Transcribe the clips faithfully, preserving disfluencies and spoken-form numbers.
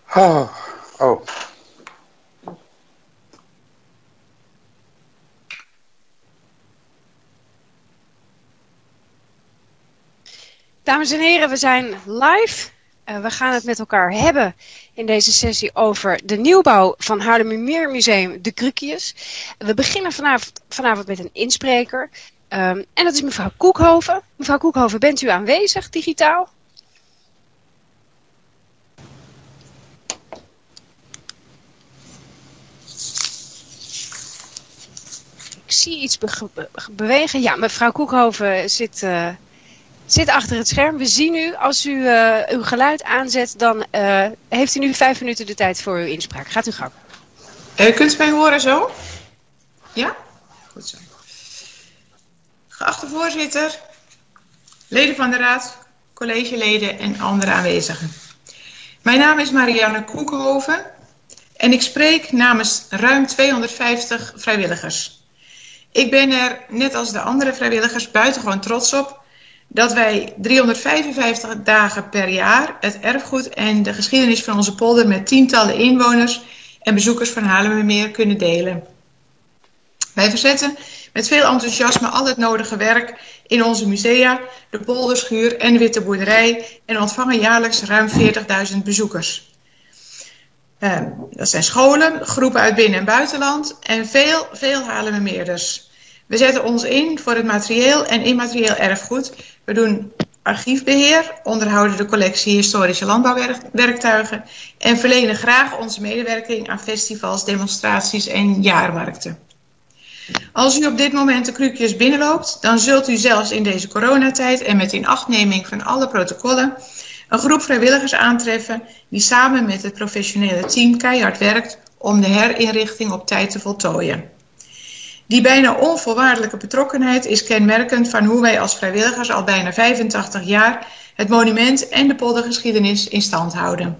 Oh, oh. Dames en heren, we zijn live. Uh, we gaan het met elkaar hebben in deze sessie over de nieuwbouw van Haarlemmermeer Museum De Krukius. We beginnen vanavond, vanavond met een inspreker. Um, en dat is mevrouw Koekhoven. Mevrouw Koekhoven, bent u aanwezig digitaal? Ik zie iets be be bewegen. Ja, mevrouw Koekhoven zit... Uh, Zit achter het scherm. We zien u. Als u uh, uw geluid aanzet, dan uh, heeft u nu vijf minuten de tijd voor uw inspraak. Gaat u gang. Uh, kunt u mij horen zo? Ja? Goed zo. Geachte voorzitter, leden van de raad, collegeleden en andere aanwezigen. Mijn naam is Marianne Koekhoven en ik spreek namens ruim tweehonderdvijftig vrijwilligers. Ik ben er, net als de andere vrijwilligers, buitengewoon trots op dat wij driehonderdvijfenvijftig dagen per jaar het erfgoed en de geschiedenis van onze polder met tientallen inwoners en bezoekers van Haarlemmermeer kunnen delen. Wij verzetten met veel enthousiasme al het nodige werk in onze musea, de polderschuur en de witte boerderij en ontvangen jaarlijks ruim veertigduizend bezoekers. Uh, dat zijn scholen, groepen uit binnen- en buitenland en veel, veel Haarlemmermeerders. We zetten ons in voor het materieel en immaterieel erfgoed. We doen archiefbeheer, onderhouden de collectie historische landbouwwerktuigen en verlenen graag onze medewerking aan festivals, demonstraties en jaarmarkten. Als u op dit moment de Krukius binnenloopt, dan zult u zelfs in deze coronatijd en met inachtneming van alle protocollen een groep vrijwilligers aantreffen die samen met het professionele team keihard werkt om de herinrichting op tijd te voltooien. Die bijna onvoorwaardelijke betrokkenheid is kenmerkend van hoe wij als vrijwilligers al bijna vijfentachtig jaar het monument en de poldergeschiedenis in stand houden.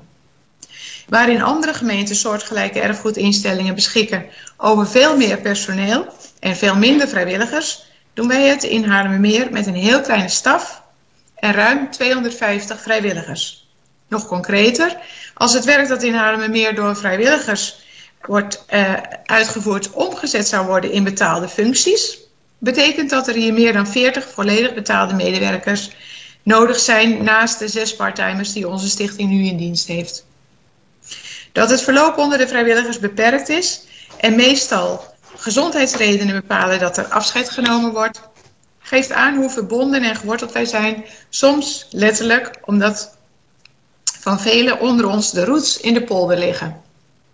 Waarin andere gemeenten soortgelijke erfgoedinstellingen beschikken over veel meer personeel en veel minder vrijwilligers, doen wij het in Haarlemmermeer met een heel kleine staf en ruim tweehonderdvijftig vrijwilligers. Nog concreter, als het werk dat in Haarlemmermeer door vrijwilligers wordt uh, uitgevoerd omgezet zou worden in betaalde functies, betekent dat er hier meer dan veertig volledig betaalde medewerkers nodig zijn naast de zes parttimers die onze stichting nu in dienst heeft. Dat het verloop onder de vrijwilligers beperkt is en meestal gezondheidsredenen bepalen dat er afscheid genomen wordt, geeft aan hoe verbonden en geworteld wij zijn, soms letterlijk omdat van velen onder ons de roots in de polder liggen.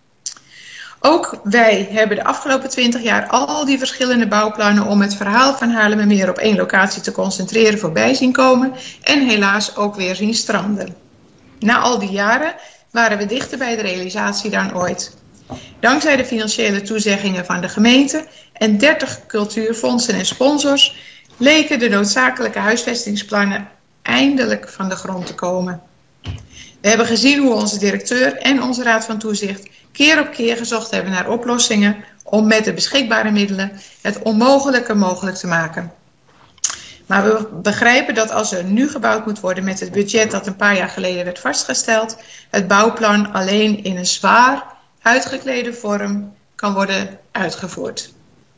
Ook wij hebben de afgelopen twintig jaar al die verschillende bouwplannen om het verhaal van Haarlemmermeer op één locatie te concentreren voorbij zien komen en helaas ook weer zien stranden. Na al die jaren waren we dichter bij de realisatie dan ooit. Dankzij de financiële toezeggingen van de gemeente en dertig cultuurfondsen en sponsors leken de noodzakelijke huisvestingsplannen eindelijk van de grond te komen. We hebben gezien hoe onze directeur en onze raad van toezicht keer op keer gezocht hebben naar oplossingen om met de beschikbare middelen het onmogelijke mogelijk te maken. Maar we begrijpen dat als er nu gebouwd moet worden met het budget dat een paar jaar geleden werd vastgesteld, het bouwplan alleen in een zwaar uitgeklede vorm kan worden uitgevoerd.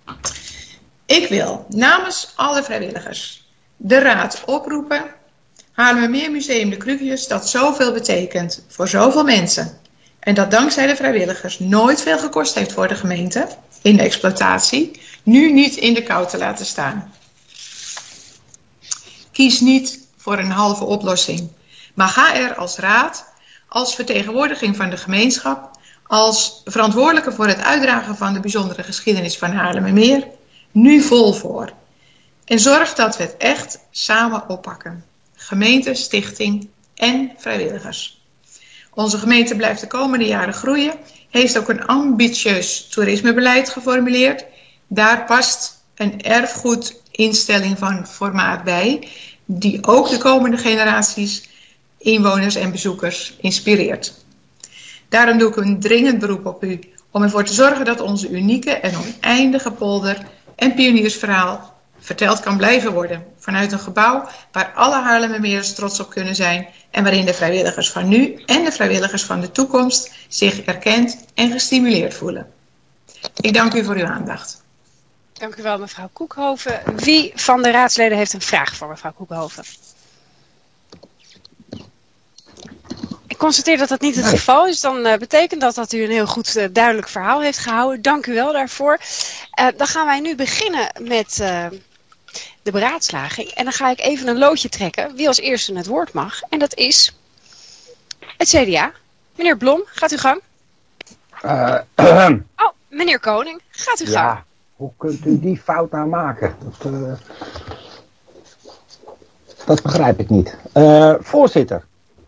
Ik wil namens alle vrijwilligers de raad oproepen, Haarlemmermeer Museum De Krukius, dat zoveel betekent voor zoveel mensen en dat dankzij de vrijwilligers nooit veel gekost heeft voor de gemeente in de exploitatie, nu niet in de kou te laten staan. Kies niet voor een halve oplossing, maar ga er als raad, als vertegenwoordiging van de gemeenschap, als verantwoordelijke voor het uitdragen van de bijzondere geschiedenis van Haarlemmermeer, nu vol voor. En zorg dat we het echt samen oppakken. Gemeente, stichting en vrijwilligers. Onze gemeente blijft de komende jaren groeien, heeft ook een ambitieus toerismebeleid geformuleerd. Daar past een erfgoedinstelling van formaat bij, die ook de komende generaties inwoners en bezoekers inspireert. Daarom doe ik een dringend beroep op u om ervoor te zorgen dat onze unieke en oneindige polder en pioniersverhaal verteld kan blijven worden. Vanuit een gebouw waar alle Haarlemmermeerders trots op kunnen zijn en waarin de vrijwilligers van nu en de vrijwilligers van de toekomst zich erkend en gestimuleerd voelen. Ik dank u voor uw aandacht. Dank u wel, mevrouw Koekhoven. Wie van de raadsleden heeft een vraag voor mevrouw Koekhoven? Ik constateer dat dat niet het geval is. Dan uh, betekent dat dat u een heel goed uh, duidelijk verhaal heeft gehouden. Dank u wel daarvoor. Uh, dan gaan wij nu beginnen met uh, de beraadslaging. En dan ga ik even een loodje trekken wie als eerste het woord mag. En dat is het C D A. Meneer Blom, gaat u gang. Uh, uh, oh, meneer Koning, gaat u gang. Ja, hoe kunt u die fout nou maken? Dat, uh, dat begrijp ik niet. Uh, voorzitter.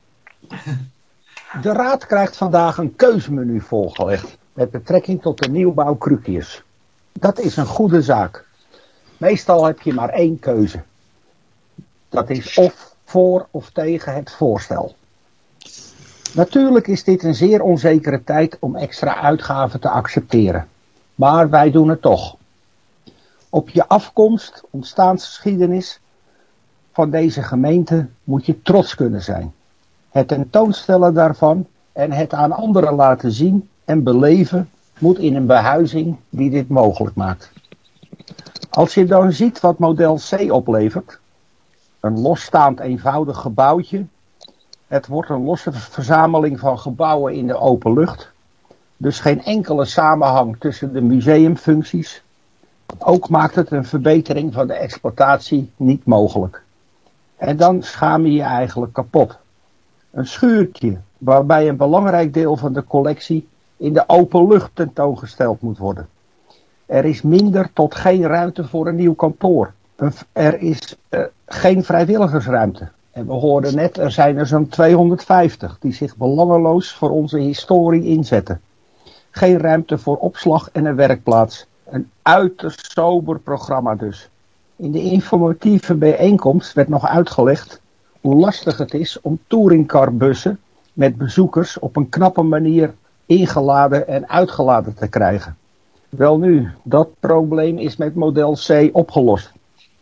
De raad krijgt vandaag een keuzemenu voorgelegd met betrekking tot de nieuwbouw Krukius. Dat is een goede zaak. Meestal heb je maar één keuze. Dat is of voor of tegen het voorstel. Natuurlijk is dit een zeer onzekere tijd om extra uitgaven te accepteren. Maar wij doen het toch. Op je afkomst, ontstaansgeschiedenis van deze gemeente moet je trots kunnen zijn. Het tentoonstellen daarvan en het aan anderen laten zien en beleven moet in een behuizing die dit mogelijk maakt. Als je dan ziet wat model C oplevert, een losstaand eenvoudig gebouwtje, het wordt een losse verzameling van gebouwen in de open lucht, dus geen enkele samenhang tussen de museumfuncties. Ook maakt het een verbetering van de exploitatie niet mogelijk. En dan schaam je je eigenlijk kapot. Een schuurtje waarbij een belangrijk deel van de collectie in de open lucht tentoongesteld moet worden. Er is minder tot geen ruimte voor een nieuw kantoor. Er is uh, geen vrijwilligersruimte. En we hoorden net, er zijn er zo'n tweehonderdvijftig die zich belangeloos voor onze historie inzetten. Geen ruimte voor opslag en een werkplaats. Een uiterst sober programma dus. In de informatieve bijeenkomst werd nog uitgelegd hoe lastig het is om touringcarbussen met bezoekers op een knappe manier ingeladen en uitgeladen te krijgen. Welnu, dat probleem is met model C opgelost.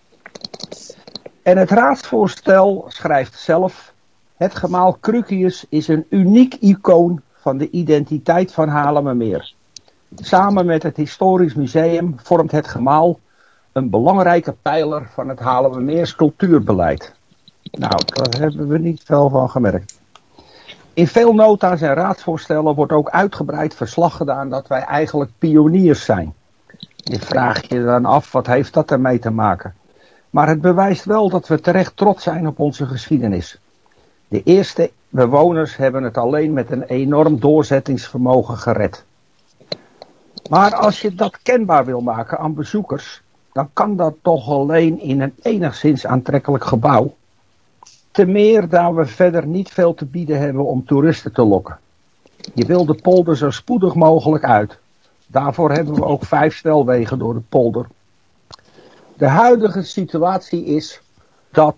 En het raadsvoorstel schrijft zelf: het gemaal Krukius is een uniek icoon van de identiteit van Haarlemmermeer. Samen met het Historisch Museum vormt het gemaal een belangrijke pijler van het Haarlemmermeers cultuurbeleid. Nou, daar hebben we niet veel van gemerkt. In veel nota's en raadsvoorstellen wordt ook uitgebreid verslag gedaan dat wij eigenlijk pioniers zijn. Je vraagt je dan af, wat heeft dat ermee te maken? Maar het bewijst wel dat we terecht trots zijn op onze geschiedenis. De eerste bewoners hebben het alleen met een enorm doorzettingsvermogen gered. Maar als je dat kenbaar wil maken aan bezoekers, dan kan dat toch alleen in een enigszins aantrekkelijk gebouw. Te meer daar we verder niet veel te bieden hebben om toeristen te lokken. Je wil de polder zo spoedig mogelijk uit. Daarvoor hebben we ook vijf snelwegen door de polder. De huidige situatie is dat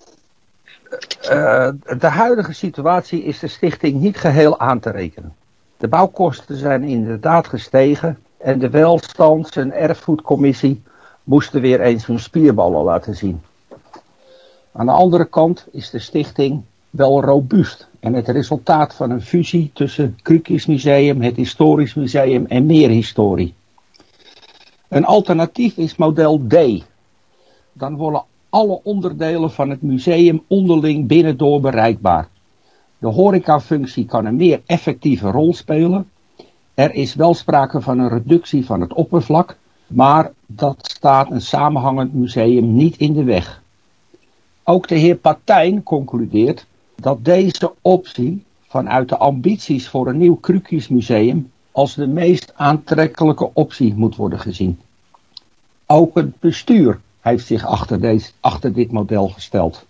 uh, de huidige situatie is de stichting niet geheel aan te rekenen. De bouwkosten zijn inderdaad gestegen en de welstands- en erfgoedcommissie moesten weer eens hun spierballen laten zien. Aan de andere kant is de stichting wel robuust en het resultaat van een fusie tussen het Krukius Museum, het Historisch Museum en meer historie. Een alternatief is model D. Dan worden alle onderdelen van het museum onderling binnendoor bereikbaar. De horecafunctie kan een meer effectieve rol spelen. Er is wel sprake van een reductie van het oppervlak, maar dat staat een samenhangend museum niet in de weg. Ook de heer Patijn concludeert dat deze optie vanuit de ambities voor een nieuw Krukius Museum als de meest aantrekkelijke optie moet worden gezien. Ook het bestuur heeft zich achter, deze, achter dit model gesteld.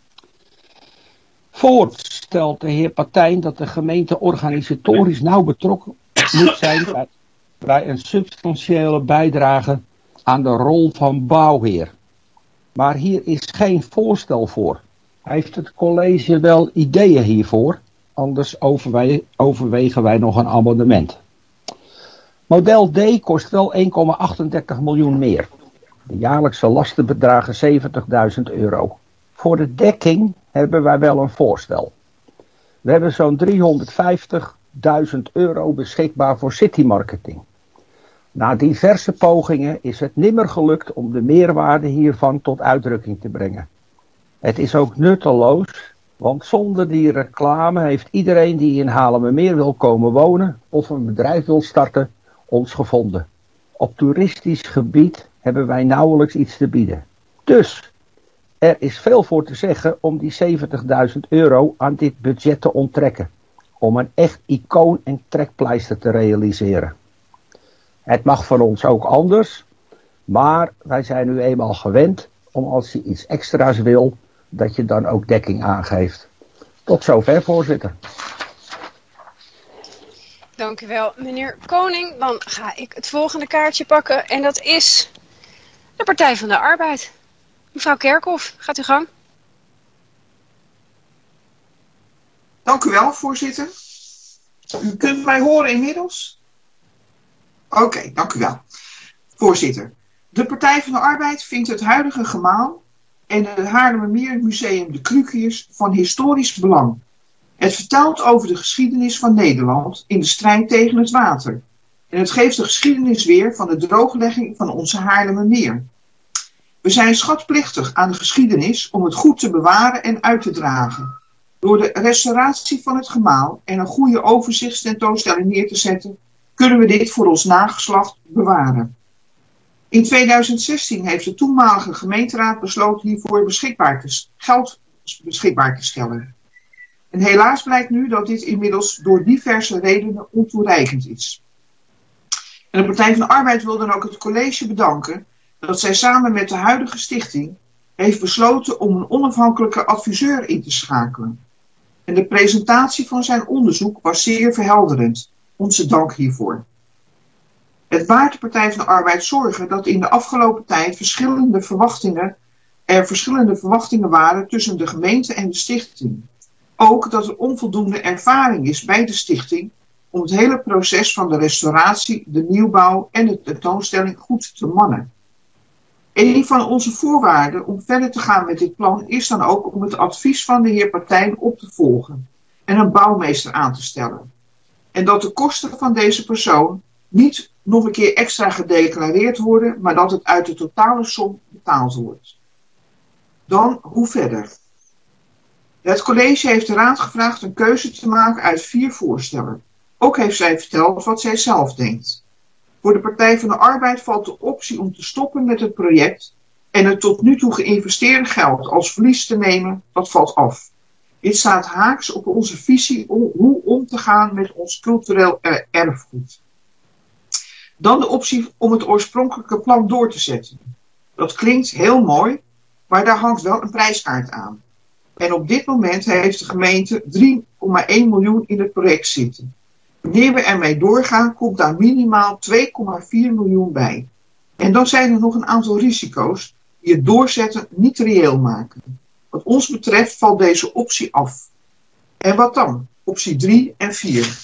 Voorts stelt de heer Patijn dat de gemeente organisatorisch nauw betrokken moet zijn bij, bij een substantiële bijdrage aan de rol van bouwheer. Maar hier is geen voorstel voor. Heeft het college wel ideeën hiervoor? Anders overwe- overwegen wij nog een amendement. Model D kost wel één komma achtendertig miljoen meer. De jaarlijkse lasten bedragen zeventigduizend euro. Voor de dekking hebben wij wel een voorstel. We hebben zo'n driehonderdvijftigduizend euro beschikbaar voor citymarketing. Na diverse pogingen is het nimmer gelukt om de meerwaarde hiervan tot uitdrukking te brengen. Het is ook nutteloos, want zonder die reclame heeft iedereen die in Haarlemmermeer wil komen wonen of een bedrijf wil starten, ons gevonden. Op toeristisch gebied hebben wij nauwelijks iets te bieden. Dus, er is veel voor te zeggen om die zeventigduizend euro aan dit budget te onttrekken. Om een echt icoon en trekpleister te realiseren. Het mag van ons ook anders, maar wij zijn nu eenmaal gewend om als je iets extra's wil, dat je dan ook dekking aangeeft. Tot zover, voorzitter. Dank u wel, meneer Koning. Dan ga ik het volgende kaartje pakken en dat is de Partij van de Arbeid. Mevrouw Kerkhoff, gaat u gang. Dank u wel, voorzitter. U kunt mij horen inmiddels? Oké, okay, dank u wel. Voorzitter, de Partij van de Arbeid vindt het huidige gemaal en het Haarlemmermeer Museum De Krukiers van historisch belang. Het vertelt over de geschiedenis van Nederland in de strijd tegen het water. En het geeft de geschiedenis weer van de drooglegging van onze Haarlemmermeer. We zijn schatplichtig aan de geschiedenis om het goed te bewaren en uit te dragen. Door de restauratie van het gemaal en een goede overzichtstentoonstelling neer te zetten, kunnen we dit voor ons nageslacht bewaren. In tweeduizend zestien heeft de toenmalige gemeenteraad besloten hiervoor beschikbaar te, geld beschikbaar te stellen. En helaas blijkt nu dat dit inmiddels door diverse redenen ontoereikend is. En de Partij van de Arbeid wil dan ook het college bedanken dat zij samen met de huidige stichting heeft besloten om een onafhankelijke adviseur in te schakelen. En de presentatie van zijn onderzoek was zeer verhelderend. Onze dank hiervoor. Het baart de Partij van de Arbeid zorgen dat in de afgelopen tijd verschillende verwachtingen, er verschillende verwachtingen waren tussen de gemeente en de stichting. Ook dat er onvoldoende ervaring is bij de stichting om het hele proces van de restauratie, de nieuwbouw en de tentoonstelling goed te mannen. Een van onze voorwaarden om verder te gaan met dit plan is dan ook om het advies van de heer Partijn op te volgen en een bouwmeester aan te stellen. En dat de kosten van deze persoon niet nog een keer extra gedeclareerd worden, maar dat het uit de totale som betaald wordt. Dan, hoe verder? Het college heeft de raad gevraagd een keuze te maken uit vier voorstellen. Ook heeft zij verteld wat zij zelf denkt. Voor de Partij van de Arbeid valt de optie om te stoppen met het project en het tot nu toe geïnvesteerde geld als verlies te nemen, dat valt af. Dit staat haaks op onze visie om hoe om te gaan met ons cultureel erfgoed. Dan de optie om het oorspronkelijke plan door te zetten. Dat klinkt heel mooi, maar daar hangt wel een prijskaart aan. En op dit moment heeft de gemeente drie komma één miljoen in het project zitten. Wanneer we ermee doorgaan, komt daar minimaal twee komma vier miljoen bij. En dan zijn er nog een aantal risico's die het doorzetten niet reëel maken. Wat ons betreft valt deze optie af. En wat dan? Optie drie en vier.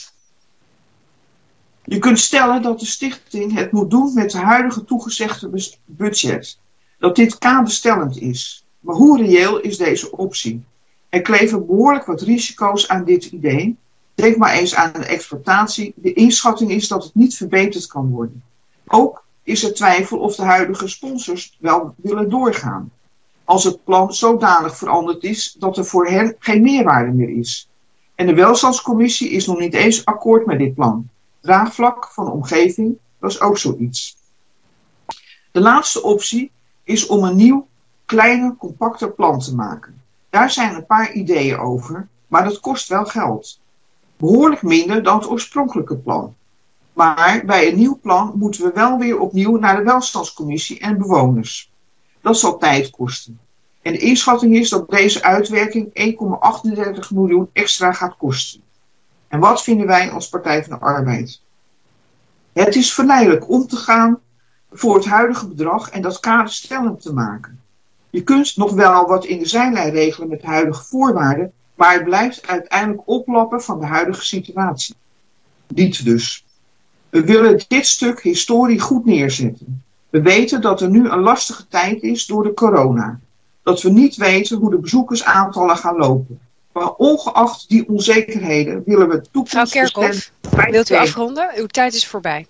Je kunt stellen dat de stichting het moet doen met de huidige toegezegde budget. Dat dit kaderstellend is. Maar hoe reëel is deze optie? Er kleven behoorlijk wat risico's aan dit idee. Denk maar eens aan de exploitatie. De inschatting is dat het niet verbeterd kan worden. Ook is er twijfel of de huidige sponsors wel willen doorgaan. Als het plan zodanig veranderd is dat er voor hen geen meerwaarde meer is. En de welstandscommissie is nog niet eens akkoord met dit plan. Draagvlak van de omgeving, dat is ook zoiets. De laatste optie is om een nieuw, kleiner, compacter plan te maken. Daar zijn een paar ideeën over, maar dat kost wel geld. Behoorlijk minder dan het oorspronkelijke plan. Maar bij een nieuw plan moeten we wel weer opnieuw naar de welstandscommissie en bewoners. Dat zal tijd kosten. En de inschatting is dat deze uitwerking één komma achtendertig miljoen extra gaat kosten. En wat vinden wij als Partij van de Arbeid? Het is verleidelijk om te gaan voor het huidige bedrag en dat kaderstellend te maken. Je kunt nog wel wat in de zijlijn regelen met de huidige voorwaarden, maar het blijft uiteindelijk oplappen van de huidige situatie. Niet dus. We willen dit stuk historie goed neerzetten. We weten dat er nu een lastige tijd is door de corona. Dat we niet weten hoe de bezoekersaantallen gaan lopen. Maar ongeacht die onzekerheden willen we toekomst. Mevrouw Kerkhoff, wilt u afronden? Uw tijd is voorbij.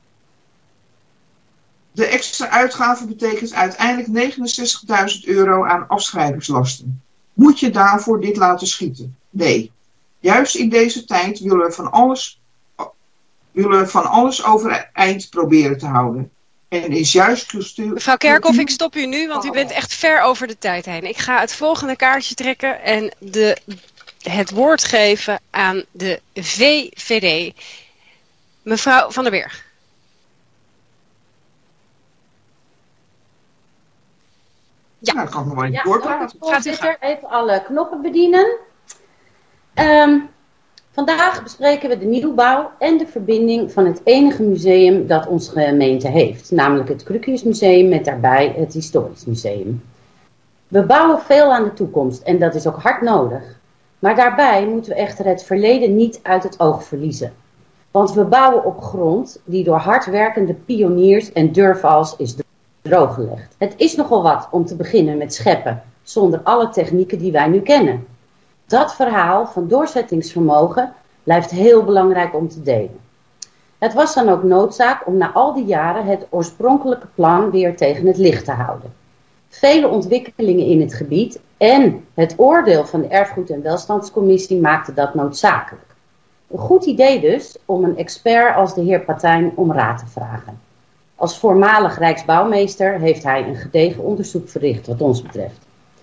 De extra uitgave betekent uiteindelijk negenenzestigduizend euro aan afschrijvingslasten. Moet je daarvoor dit laten schieten? Nee. Juist in deze tijd willen we van alles, willen we van alles overeind proberen te houden. En is juist cultuur... Mevrouw Kerkhoff, ik stop u nu, want u bent echt ver over de tijd heen. Ik ga het volgende kaartje trekken en de, het woord geven aan de V V D. Mevrouw Van der Berg. Ja, nou, kan ik nog wel even doorpraten. Ja, voorzitter, even alle knoppen bedienen. Um, vandaag bespreken we de nieuwbouw en de verbinding van het enige museum dat onze gemeente heeft. Namelijk het Krukiusmuseum met daarbij het Historisch Museum. We bouwen veel aan de toekomst en dat is ook hard nodig. Maar daarbij moeten we echter het verleden niet uit het oog verliezen. Want we bouwen op grond die door hardwerkende pioniers en deurvals is drooggelegd. Het is nogal wat om te beginnen met scheppen, zonder alle technieken die wij nu kennen. Dat verhaal van doorzettingsvermogen blijft heel belangrijk om te delen. Het was dan ook noodzaak om na al die jaren het oorspronkelijke plan weer tegen het licht te houden. Vele ontwikkelingen in het gebied en het oordeel van de Erfgoed- en Welstandscommissie maakten dat noodzakelijk. Een goed idee dus om een expert als de heer Patijn om raad te vragen. Als voormalig Rijksbouwmeester heeft hij een gedegen onderzoek verricht wat ons betreft.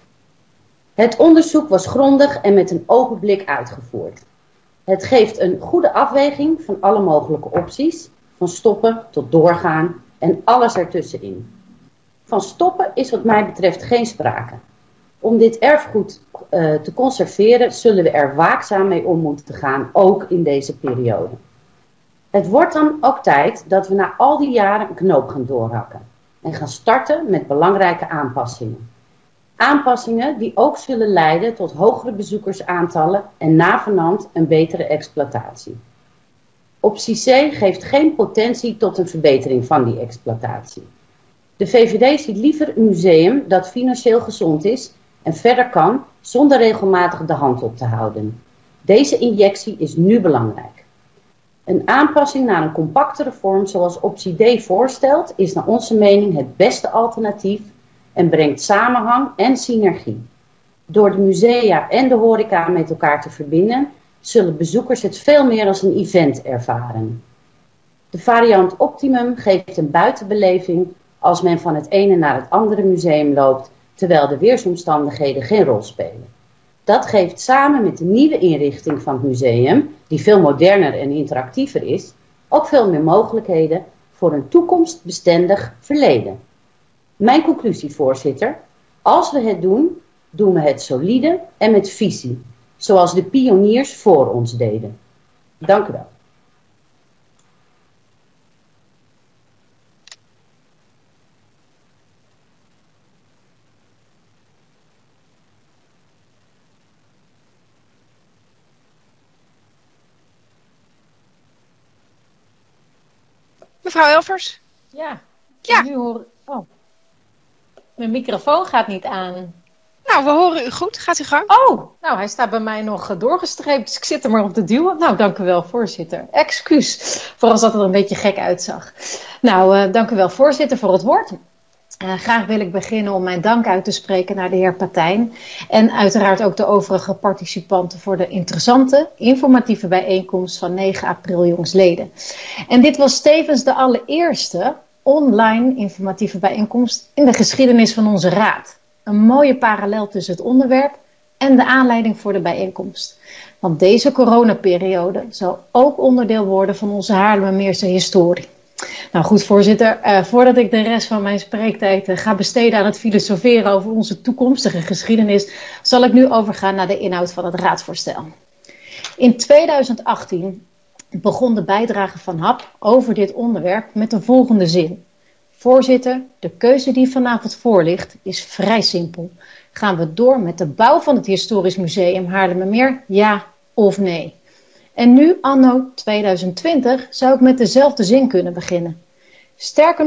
Het onderzoek was grondig en met een open blik uitgevoerd. Het geeft een goede afweging van alle mogelijke opties, van stoppen tot doorgaan en alles ertussenin. Van stoppen is wat mij betreft geen sprake. Om dit erfgoed uh, te conserveren zullen we er waakzaam mee om moeten gaan, ook in deze periode. Het wordt dan ook tijd dat we na al die jaren een knoop gaan doorhakken en gaan starten met belangrijke aanpassingen. Aanpassingen die ook zullen leiden tot hogere bezoekersaantallen en navenant een betere exploitatie. Optie C geeft geen potentie tot een verbetering van die exploitatie. De V V D ziet liever een museum dat financieel gezond is en verder kan zonder regelmatig de hand op te houden. Deze injectie is nu belangrijk. Een aanpassing naar een compactere vorm zoals optie D voorstelt is naar onze mening het beste alternatief en brengt samenhang en synergie. Door de musea en de horeca met elkaar te verbinden, zullen bezoekers het veel meer als een event ervaren. De variant Optimum geeft een buitenbeleving als men van het ene naar het andere museum loopt, terwijl de weersomstandigheden geen rol spelen. Dat geeft samen met de nieuwe inrichting van het museum, die veel moderner en interactiever is, ook veel meer mogelijkheden voor een toekomstbestendig verleden. Mijn conclusie, voorzitter, als we het doen, doen we het solide en met visie, zoals de pioniers voor ons deden. Dank u wel. Mevrouw Elvers? Ja. Ja. Nu hoor... Oh. Mijn microfoon gaat niet aan. Nou, we horen u goed. Gaat u gang. Oh, nou, hij staat bij mij nog doorgestreept, dus ik zit er maar op te duwen. Nou, dank u wel, voorzitter. Excuus, voor als dat er een beetje gek uitzag. Nou, uh, dank u wel, voorzitter, voor het woord. Uh, graag wil ik beginnen om mijn dank uit te spreken naar de heer Patijn. En uiteraard ook de overige participanten voor de interessante, informatieve bijeenkomst van negen april jongsleden. En dit was tevens de allereerste online informatieve bijeenkomst in de geschiedenis van onze raad. Een mooie parallel tussen het onderwerp en de aanleiding voor de bijeenkomst. Want deze coronaperiode zal ook onderdeel worden van onze Haarlemmermeerse historie. Nou goed, voorzitter, uh, voordat ik de rest van mijn spreektijd uh, ga besteden aan het filosoferen over onze toekomstige geschiedenis, zal ik nu overgaan naar de inhoud van het raadsvoorstel. In tweeduizend achttien begon de bijdrage van H A P over dit onderwerp met de volgende zin. Voorzitter, de keuze die vanavond voor ligt is vrij simpel. Gaan we door met de bouw van het Historisch Museum Haarlemmermeer, ja of nee? En nu, anno tweeduizend twintig, zou ik met dezelfde zin kunnen beginnen. Sterker nog,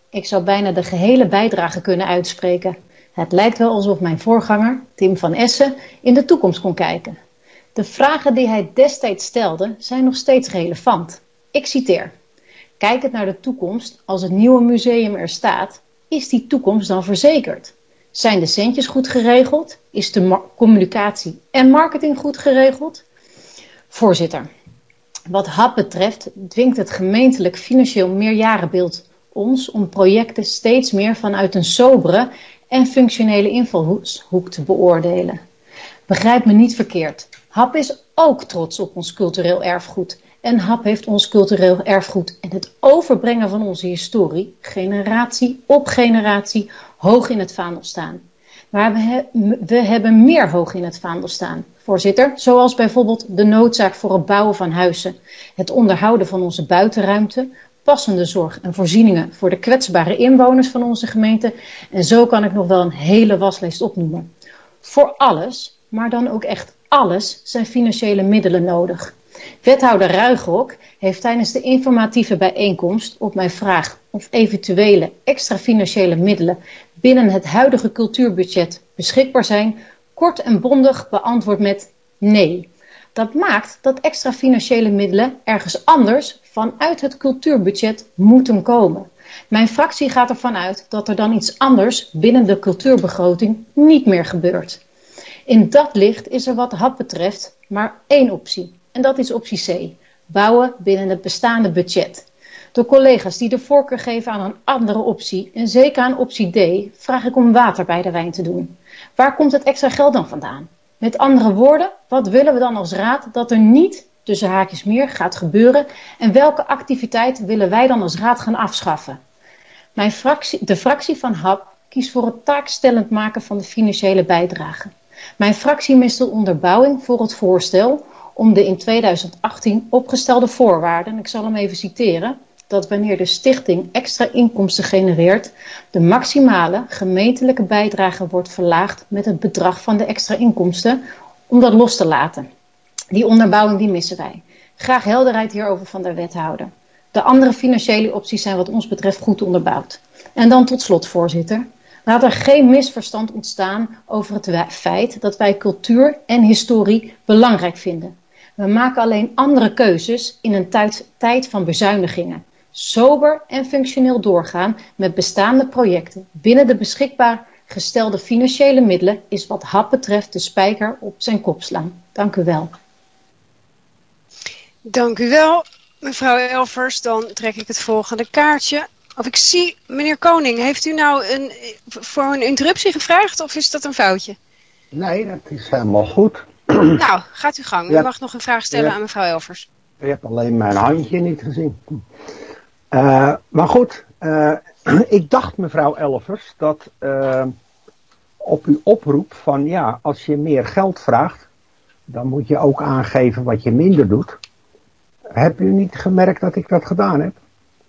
Ik zou bijna de gehele bijdrage kunnen uitspreken. Het lijkt wel alsof mijn voorganger, Tim van Essen, in de toekomst kon kijken. De vragen die hij destijds stelde zijn nog steeds relevant. Ik citeer. Kijkend naar de toekomst, als het nieuwe museum er staat, is die toekomst dan verzekerd? Zijn de centjes goed geregeld? Is de mar- communicatie en marketing goed geregeld? Voorzitter, wat H A P betreft dwingt het gemeentelijk financieel meerjarenbeeld ons om projecten steeds meer vanuit een sobere en functionele invalshoek te beoordelen. Begrijp me niet verkeerd. H A P is ook trots op ons cultureel erfgoed. En H A P heeft ons cultureel erfgoed en het overbrengen van onze historie, generatie op generatie, hoog in het vaandel staan. Maar we, he- we hebben meer hoog in het vaandel staan, voorzitter. Zoals bijvoorbeeld de noodzaak voor het bouwen van huizen, het onderhouden van onze buitenruimte, passende zorg en voorzieningen voor de kwetsbare inwoners van onze gemeente. En zo kan ik nog wel een hele waslijst opnoemen. Voor alles, maar dan ook echt alles, zijn financiële middelen nodig. Wethouder Ruigrok heeft tijdens de informatieve bijeenkomst op mijn vraag of eventuele extra financiële middelen binnen het huidige cultuurbudget beschikbaar zijn, kort en bondig beantwoord met nee. Dat maakt dat extra financiële middelen ergens anders vanuit het cultuurbudget moeten komen. Mijn fractie gaat ervan uit dat er dan iets anders binnen de cultuurbegroting niet meer gebeurt. In dat licht is er wat H A P betreft maar één optie. En dat is optie C. Bouwen binnen het bestaande budget. De collega's die de voorkeur geven aan een andere optie, en zeker aan optie D, vraag ik om water bij de wijn te doen. Waar komt het extra geld dan vandaan? Met andere woorden, wat willen we dan als raad dat er niet, tussen haakjes meer, gaat gebeuren? En welke activiteit willen wij dan als raad gaan afschaffen? Mijn fractie, de fractie van H A P kiest voor het taakstellend maken van de financiële bijdrage. Mijn fractie mist de onderbouwing voor het voorstel om de in tweeduizend achttien opgestelde voorwaarden, ik zal hem even citeren, dat wanneer de stichting extra inkomsten genereert, de maximale gemeentelijke bijdrage wordt verlaagd met het bedrag van de extra inkomsten, om dat los te laten. Die onderbouwing die missen wij. Graag helderheid hierover van de wethouder. De andere financiële opties zijn wat ons betreft goed onderbouwd. En dan tot slot, voorzitter. Laat er geen misverstand ontstaan over het feit dat wij cultuur en historie belangrijk vinden. We maken alleen andere keuzes in een tijd, tijd van bezuinigingen. Sober en functioneel doorgaan met bestaande projecten binnen de beschikbaar gestelde financiële middelen is wat H A P betreft de spijker op zijn kop slaan. Dank u wel. Dank u wel, mevrouw Elvers. Dan trek ik het volgende kaartje. Of ik zie, meneer Koning, heeft u nou een, voor een interruptie gevraagd of is dat een foutje? Nee, dat is helemaal goed. Nou, gaat u gang. U Ja. mag nog een vraag stellen Ja. aan mevrouw Elvers. Je hebt alleen mijn handje niet gezien. Uh, maar goed, uh, ik dacht mevrouw Elvers dat uh, op uw oproep van ja, als je meer geld vraagt, dan moet je ook aangeven wat je minder doet. Hebt u niet gemerkt dat ik dat gedaan heb?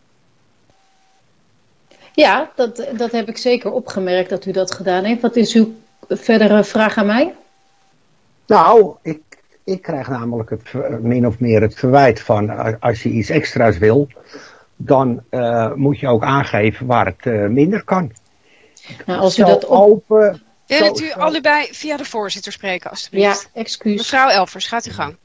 Ja, dat, dat heb ik zeker opgemerkt dat u dat gedaan heeft. Wat is uw verdere vraag aan mij? Nou, ik, ik krijg namelijk het, min of meer het verwijt van als je iets extra's wil, dan uh, moet je ook aangeven waar het uh, minder kan. Nou, als u Zo dat op... open. Wilt zo- u zo- allebei via de voorzitter spreken, Ja, alstublieft? excuus. Mevrouw Elvers, gaat u gang.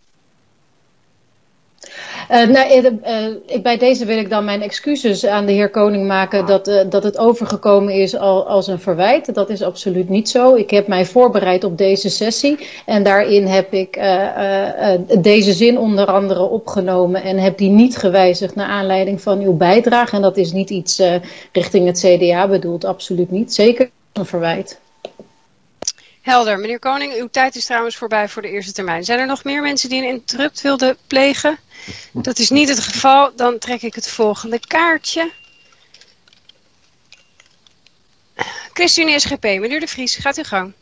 Uh, nou, uh, uh, ik, bij deze wil ik dan mijn excuses aan de heer Koning maken dat, uh, dat het overgekomen is al, als een verwijt. Dat is absoluut niet zo. Ik heb mij voorbereid op deze sessie en daarin heb ik uh, uh, uh, deze zin onder andere opgenomen en heb die niet gewijzigd naar aanleiding van uw bijdrage. En dat is niet iets uh, richting het C D A bedoeld, absoluut niet. Zeker een verwijt. Helder. Meneer Koning, uw tijd is trouwens voorbij voor de eerste termijn. Zijn er nog meer mensen die een interrupt wilden plegen? Dat is niet het geval. Dan trek ik het volgende kaartje. ChristenUnie S G P, meneer De Vries, gaat uw gang.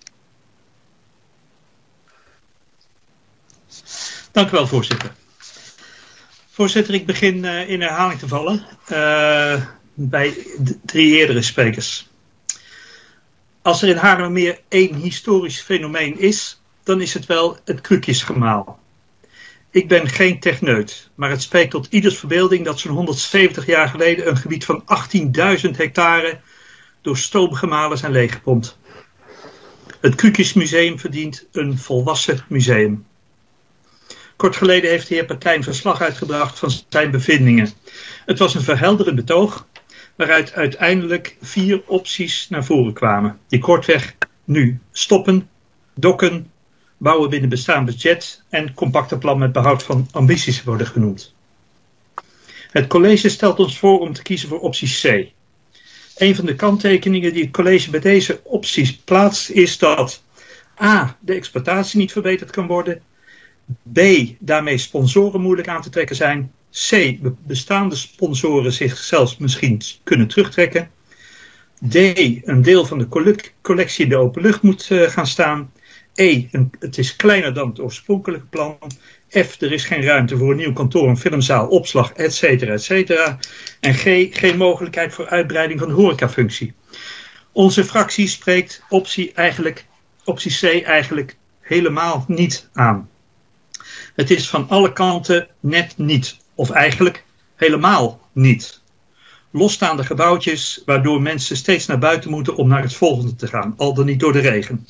Dank u wel, voorzitter. Voorzitter, ik begin uh, in herhaling te vallen uh, bij de drie eerdere sprekers. Als er in Haarlemmermeer één historisch fenomeen is, dan is het wel het Krukjesgemaal. Ik ben geen techneut, maar het spreekt tot ieders verbeelding dat zo'n honderdzeventig jaar geleden een gebied van achttienduizend hectare door stoom gemalen zijn leeggepompt. Het Krukjesmuseum verdient een volwassen museum. Kort geleden heeft de heer Partijn verslag uitgebracht van zijn bevindingen. Het was een verhelderend betoog, waaruit uiteindelijk vier opties naar voren kwamen. Die kortweg nu stoppen, dokken, bouwen binnen bestaand budget en compacte plan met behoud van ambities worden genoemd. Het college stelt ons voor om te kiezen voor optie C. Een van de kanttekeningen die het college bij deze opties plaatst is dat A. de exploitatie niet verbeterd kan worden, B. daarmee sponsoren moeilijk aan te trekken zijn, C. bestaande sponsoren zichzelf misschien kunnen terugtrekken, D. een deel van de collectie in de open lucht moet uh, gaan staan, E. Een, het is kleiner dan het oorspronkelijke plan, F. er is geen ruimte voor een nieuw kantoor, een filmzaal, opslag, et cetera, et cetera. En G. geen mogelijkheid voor uitbreiding van de horecafunctie. Onze fractie spreekt optie, eigenlijk, optie C eigenlijk helemaal niet aan. Het is van alle kanten net niet, of eigenlijk helemaal niet. Losstaande gebouwtjes waardoor mensen steeds naar buiten moeten om naar het volgende te gaan, al dan niet door de regen.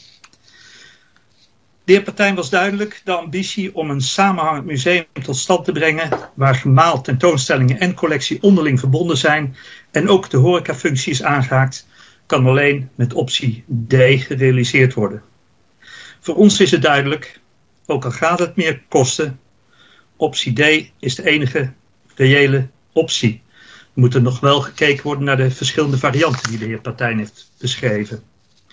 De heer Partijn was duidelijk, de ambitie om een samenhangend museum tot stand te brengen, waar gemaal, tentoonstellingen en collectie onderling verbonden zijn en ook de horecafunctie is aangehaakt, kan alleen met optie D gerealiseerd worden. Voor ons is het duidelijk, ook al gaat het meer kosten, optie D is de enige reële optie. Er moet er nog wel gekeken worden naar de verschillende varianten die de heer Partijn heeft beschreven.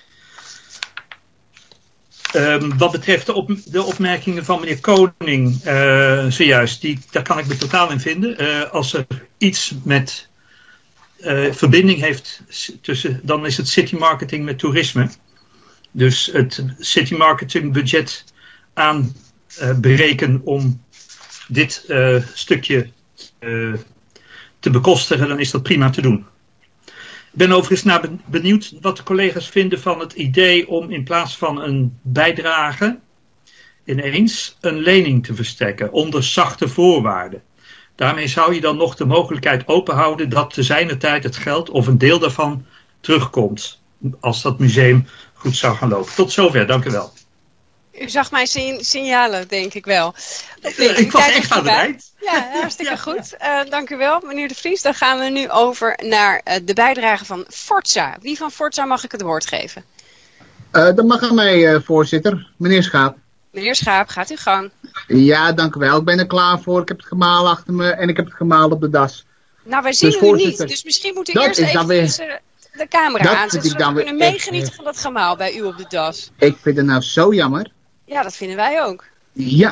Um, wat betreft de, op, de opmerkingen van meneer Koning uh, zojuist, die, daar kan ik me totaal in vinden. Uh, als er iets met uh, verbinding heeft tussen, dan is het city marketing met toerisme. Dus het city marketing budget aanbreken uh, om dit uh, stukje uh, te bekostigen, dan is dat prima te doen. Ik ben overigens naar benieuwd wat de collega's vinden van het idee om in plaats van een bijdrage ineens een lening te verstrekken onder zachte voorwaarden. Daarmee zou je dan nog de mogelijkheid openhouden dat te zijner tijd het geld of een deel daarvan terugkomt als dat museum goed zou gaan lopen. Tot zover, dank u wel. U zag mijn signalen, denk ik wel. Nee, ik was echt aan de eind. Ja, hartstikke ja. goed. Uh, dank u wel, meneer De Vries. Dan gaan we nu over naar uh, de bijdrage van Forza. Wie van Forza mag ik het woord geven? Uh, dat mag aan mij, uh, voorzitter. Meneer Schaap. Meneer Schaap, gaat u gang. Ja, dank u wel. Ik ben er klaar voor. Ik heb het gemaal achter me en ik heb het gemaal op de das. Nou, wij zien dus, u niet. Dus misschien moet u eerst even weer... de camera aanzetten, zodat we kunnen meegenieten van dat gemaal bij u op de das. Ik vind het nou zo jammer. Ja, dat vinden wij ook. Ja.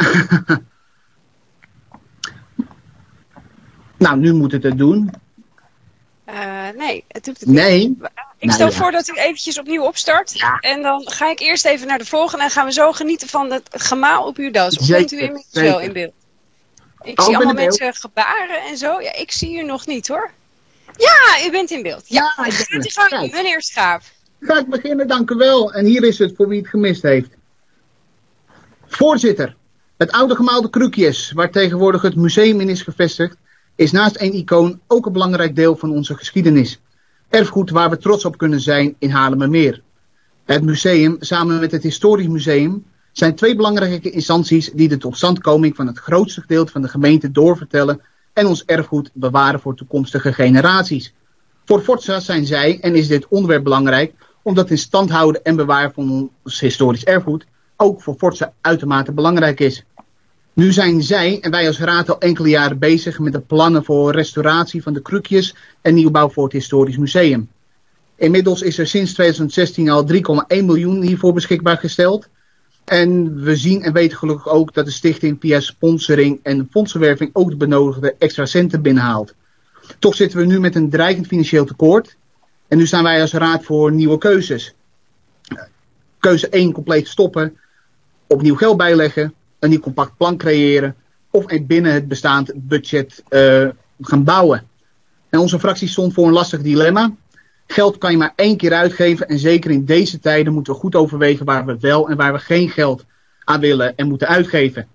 Nou, nu moet het het doen. Uh, nee, het doet het nee. niet. Ik stel nou, ja. voor dat u eventjes opnieuw opstart. Ja. En dan ga ik eerst even naar de volgende en gaan we zo genieten van het gemaal op uw das. Of bent u inmiddels wel in beeld? Ik oh, zie allemaal mensen gebaren en zo. Ja, ik zie u nog niet hoor. Ja, u bent in beeld. Ja, ja gaat u gang, meneer Schaap. Ga ik beginnen, dank u wel. En hier is het voor wie het gemist heeft. Voorzitter, het oude gemaalde Krukjes, waar tegenwoordig het museum in is gevestigd, is naast een icoon ook een belangrijk deel van onze geschiedenis. Erfgoed waar we trots op kunnen zijn in Haarlemmermeer. Het museum, samen met het Historisch Museum, zijn twee belangrijke instanties die de totstandkoming van het grootste gedeelte van de gemeente doorvertellen en ons erfgoed bewaren voor toekomstige generaties. Voor Forza zijn zij, en is dit onderwerp belangrijk, omdat in stand houden en bewaren van ons historisch erfgoed ook voor Forza uitermate belangrijk is. Nu zijn zij en wij als raad al enkele jaren bezig met de plannen voor restauratie van de Krukjes en nieuwbouw voor het Historisch Museum. Inmiddels is er sinds tweeduizend zestien al drie komma één miljoen hiervoor beschikbaar gesteld. En we zien en weten gelukkig ook dat de stichting via sponsoring en fondsenwerving ook de benodigde extra centen binnenhaalt. Toch zitten we nu met een dreigend financieel tekort. En nu staan wij als raad voor nieuwe keuzes. Keuze één, compleet stoppen. Opnieuw geld bijleggen. Een nieuw compact plan creëren. Of binnen het bestaand budget uh, gaan bouwen. En onze fractie stond voor een lastig dilemma. Geld kan je maar één keer uitgeven. En zeker in deze tijden moeten we goed overwegen waar we wel en waar we geen geld aan willen en moeten uitgeven.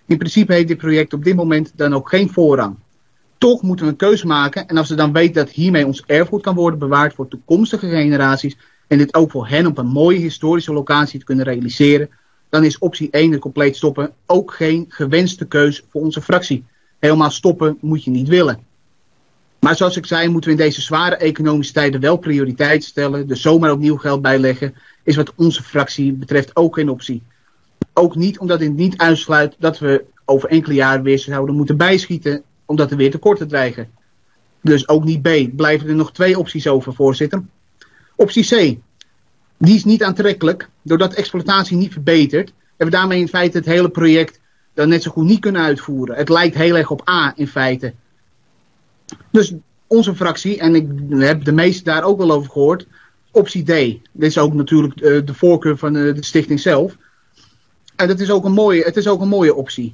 In principe heeft dit project op dit moment dan ook geen voorrang. Toch moeten we een keuze maken en als we dan weten dat hiermee ons erfgoed kan worden bewaard voor toekomstige generaties en dit ook voor hen op een mooie historische locatie te kunnen realiseren, dan is optie één, het compleet stoppen, ook geen gewenste keus voor onze fractie. Helemaal stoppen moet je niet willen. Maar zoals ik zei, moeten we in deze zware economische tijden wel prioriteit stellen. Dus zomaar opnieuw geld bijleggen is wat onze fractie betreft ook geen optie. Ook niet omdat het niet uitsluit dat we over enkele jaren weer zouden moeten bijschieten, omdat er weer tekorten dreigen. Dus ook niet B. Blijven er nog twee opties over, voorzitter. Optie C. Die is niet aantrekkelijk, doordat de exploitatie niet verbetert en we daarmee in feite het hele project dan net zo goed niet kunnen uitvoeren. Het lijkt heel erg op A in feite. Dus onze fractie, en ik heb de meeste daar ook wel over gehoord, optie D. Dit is ook natuurlijk uh, de voorkeur van uh, de stichting zelf. En dat is ook een mooie, het is ook een mooie optie.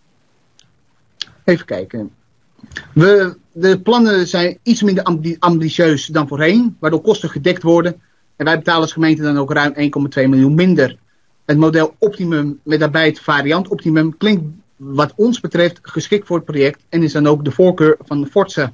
Even kijken. We, de plannen zijn iets minder ambi- ambitieus dan voorheen, waardoor kosten gedekt worden. En wij betalen als gemeente dan ook ruim één komma twee miljoen minder. Het model Optimum met daarbij het variant Optimum klinkt wat ons betreft geschikt voor het project en is dan ook de voorkeur van Forza.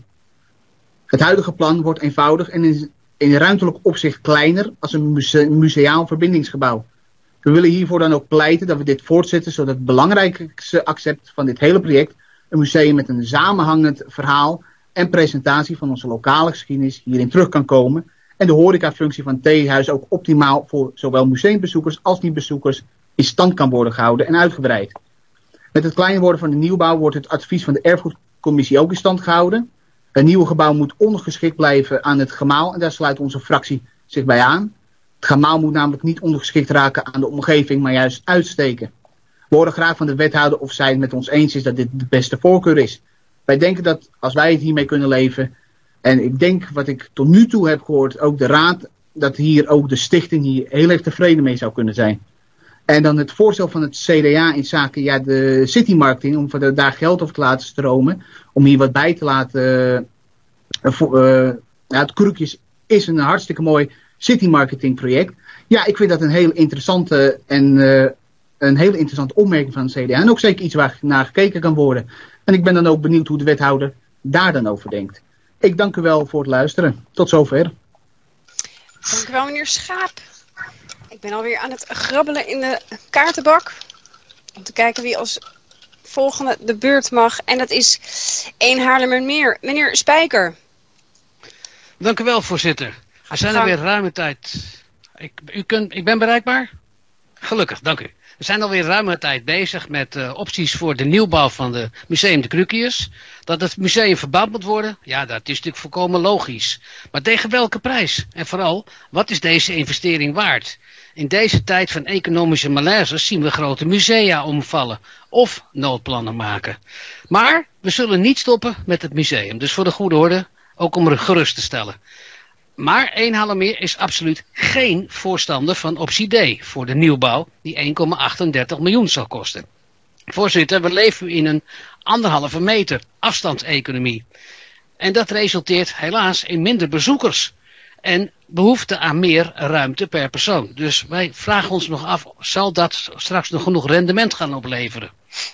Het huidige plan wordt eenvoudig en is in ruimtelijk opzicht kleiner als een muse- museaal verbindingsgebouw. We willen hiervoor dan ook pleiten dat we dit voortzetten zodat het belangrijkste accept van dit hele project, een museum met een samenhangend verhaal en presentatie van onze lokale geschiedenis, hierin terug kan komen en de horecafunctie van het theehuis ook optimaal voor zowel museumbezoekers als niet-bezoekers in stand kan worden gehouden en uitgebreid. Met het kleiner worden van de nieuwbouw wordt het advies van de erfgoedcommissie ook in stand gehouden. Het nieuwe gebouw moet ondergeschikt blijven aan het gemaal en daar sluit onze fractie zich bij aan. Het gemaal moet namelijk niet ondergeschikt raken aan de omgeving, maar juist uitsteken. We horen graag van de wethouder of zij het met ons eens is dat dit de beste voorkeur is. Wij denken dat als wij het hiermee kunnen leven, en ik denk wat ik tot nu toe heb gehoord, ook de raad, dat hier ook de stichting hier heel erg tevreden mee zou kunnen zijn. En dan het voorstel van het C D A in zaken ja, de citymarketing, om voor de, daar geld over te laten stromen, om hier wat bij te laten. Uh, voor, uh, ja, het Krukjes is een hartstikke mooi citymarketing project. Ja, ik vind dat een heel interessante en uh, een hele interessante opmerking van het C D A. En ook zeker iets waar naar gekeken kan worden. En ik ben dan ook benieuwd hoe de wethouder daar dan over denkt. Ik dank u wel voor het luisteren. Tot zover. Dank u wel, meneer Schaap. Ik ben alweer aan het grabbelen in de kaartenbak. Om te kijken wie als volgende de beurt mag. En dat is één Haarlemmermeer. Meneer Spijker. Dank u wel, voorzitter. We zijn alweer ruime tijd. Ik, u kunt, ik ben bereikbaar? Gelukkig, dank u. We zijn alweer ruime tijd bezig met uh, opties voor de nieuwbouw van het Museum de Krukjes. Dat het museum verbouwd moet worden, ja, dat is natuurlijk volkomen logisch. Maar tegen welke prijs? En vooral, wat is deze investering waard? In deze tijd van economische malaise zien we grote musea omvallen of noodplannen maken. Maar we zullen niet stoppen met het museum. Dus voor de goede orde, ook om er gerust te stellen. Maar één Haarlemmermeer is absoluut geen voorstander van optie D voor de nieuwbouw die één komma achtendertig miljoen zal kosten. Voorzitter, we leven in een anderhalve meter afstandseconomie. En dat resulteert helaas in minder bezoekers en behoefte aan meer ruimte per persoon. Dus wij vragen ons nog af, zal dat straks nog genoeg rendement gaan opleveren?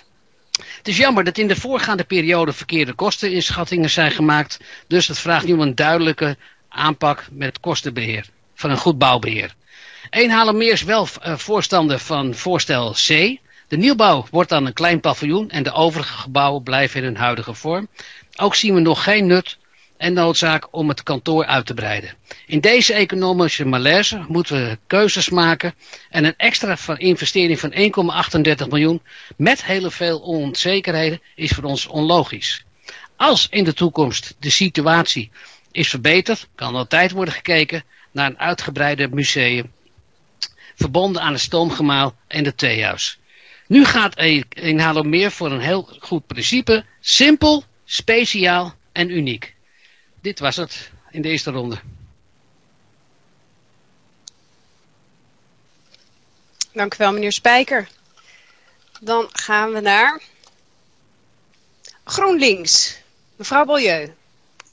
Het is jammer dat in de voorgaande periode verkeerde kosteninschattingen zijn gemaakt. Dus het vraagt nu een duidelijke aanpak met kostenbeheer, van een goed bouwbeheer. één Haarlemmermeer is wel uh, voorstander van voorstel C. De nieuwbouw wordt dan een klein paviljoen en de overige gebouwen blijven in hun huidige vorm. Ook zien we nog geen nut en noodzaak om het kantoor uit te breiden. In deze economische malaise moeten we keuzes maken en een extra van investering van één komma achtendertig miljoen met heel veel onzekerheden is voor ons onlogisch. Als in de toekomst de situatie is verbeterd, kan altijd worden gekeken naar een uitgebreide museum, verbonden aan het stoomgemaal en het theehuis. Nu gaat één Haarlemmermeer voor een heel goed principe, simpel, speciaal en uniek. Dit was het in de eerste ronde. Dank u wel, meneer Spijker. Dan gaan we naar GroenLinks. Mevrouw Beaulieu.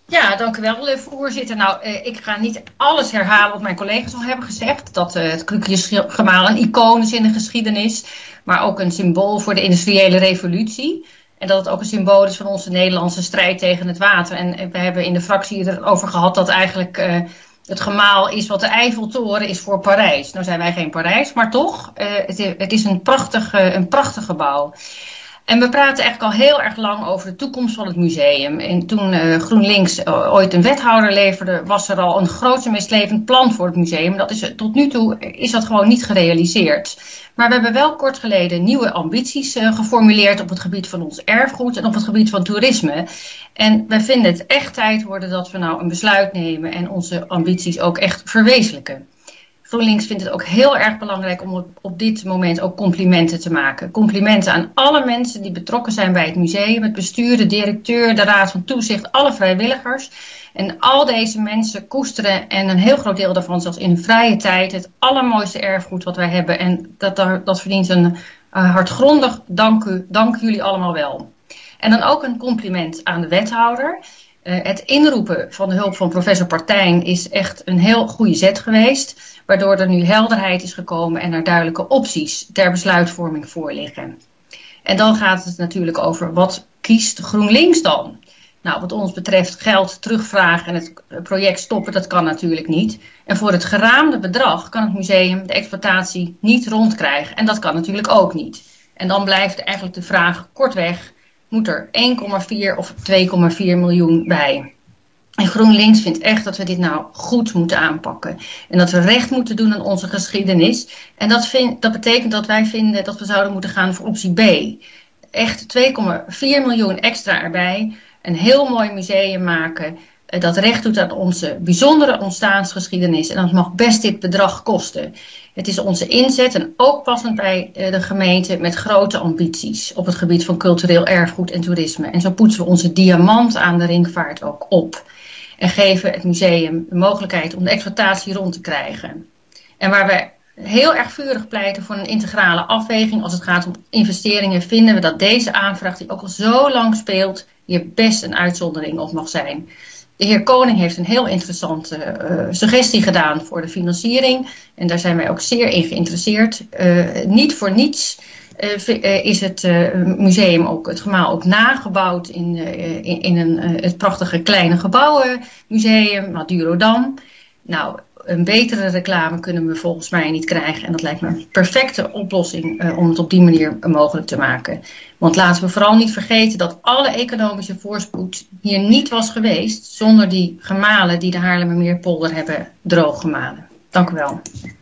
Ja, dank u wel, voorzitter. Nou, eh, ik ga niet alles herhalen wat mijn collega's al hebben gezegd. Dat uh, het krukjesgemaal een icoon is in de geschiedenis, maar ook een symbool voor de industriële revolutie. En dat het ook een symbool is van onze Nederlandse strijd tegen het water. En we hebben in de fractie erover gehad dat eigenlijk uh, het gemaal is wat de Eiffeltoren is voor Parijs. Nou zijn wij geen Parijs, maar toch, uh, het, het is een prachtig, uh, een prachtig gebouw. En we praten eigenlijk al heel erg lang over de toekomst van het museum. En toen uh, GroenLinks uh, ooit een wethouder leverde, was er al een groot en meestlevend plan voor het museum. Dat is, tot nu toe is dat gewoon niet gerealiseerd. Maar we hebben wel kort geleden nieuwe ambities uh, geformuleerd op het gebied van ons erfgoed en op het gebied van toerisme. En wij vinden het echt tijd worden dat we nou een besluit nemen en onze ambities ook echt verwezenlijken. GroenLinks vindt het ook heel erg belangrijk om op, op dit moment ook complimenten te maken. Complimenten aan alle mensen die betrokken zijn bij het museum, het bestuur, de directeur, de raad van toezicht, alle vrijwilligers. En al deze mensen koesteren en een heel groot deel daarvan zelfs in hun vrije tijd het allermooiste erfgoed wat wij hebben. En dat, dat verdient een uh, hartgrondig dank u, dank jullie allemaal wel. En dan ook een compliment aan de wethouder. Uh, het inroepen van de hulp van professor Partijn is echt een heel goede zet geweest, waardoor er nu helderheid is gekomen en er duidelijke opties ter besluitvorming voor liggen. En dan gaat het natuurlijk over wat kiest GroenLinks dan? Nou, wat ons betreft geld terugvragen en het project stoppen, dat kan natuurlijk niet. En voor het geraamde bedrag kan het museum de exploitatie niet rondkrijgen. En dat kan natuurlijk ook niet. En dan blijft eigenlijk de vraag kortweg, moet er één komma vier of twee komma vier miljoen bij? En GroenLinks vindt echt dat we dit nou goed moeten aanpakken. En dat we recht moeten doen aan onze geschiedenis. En dat, vind, dat betekent dat wij vinden dat we zouden moeten gaan voor optie B. Echt twee komma vier miljoen extra erbij. Een heel mooi museum maken. Dat recht doet aan onze bijzondere ontstaansgeschiedenis. En dat mag best dit bedrag kosten. Het is onze inzet en ook passend bij de gemeente met grote ambities op het gebied van cultureel erfgoed en toerisme. En zo poetsen we onze diamant aan de ringvaart ook op. En geven het museum de mogelijkheid om de exploitatie rond te krijgen. En waar we heel erg vurig pleiten voor een integrale afweging als het gaat om investeringen, vinden we dat deze aanvraag, die ook al zo lang speelt, hier best een uitzondering op mag zijn. De heer Koning heeft een heel interessante uh, suggestie gedaan voor de financiering. En daar zijn wij ook zeer in geïnteresseerd. Uh, niet voor niets uh, is het uh, museum ook, het gemaal ook nagebouwd in, uh, in, in een, uh, het prachtige kleine gebouwenmuseum, Madurodam. Nou, een betere reclame kunnen we volgens mij niet krijgen. En dat lijkt me een perfecte oplossing uh, om het op die manier uh, mogelijk te maken. Want laten we vooral niet vergeten dat alle economische voorspoed hier niet was geweest zonder die gemalen die de Haarlemmermeerpolder hebben drooggemalen. Dank u wel.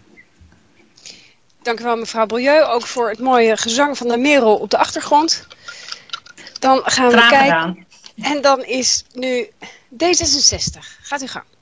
Dank u wel mevrouw Beaulieu, ook voor het mooie gezang van de merel op de achtergrond. Dan gaan we Graag kijken. gedaan. En dan is nu D zesenzestig. Gaat u gang.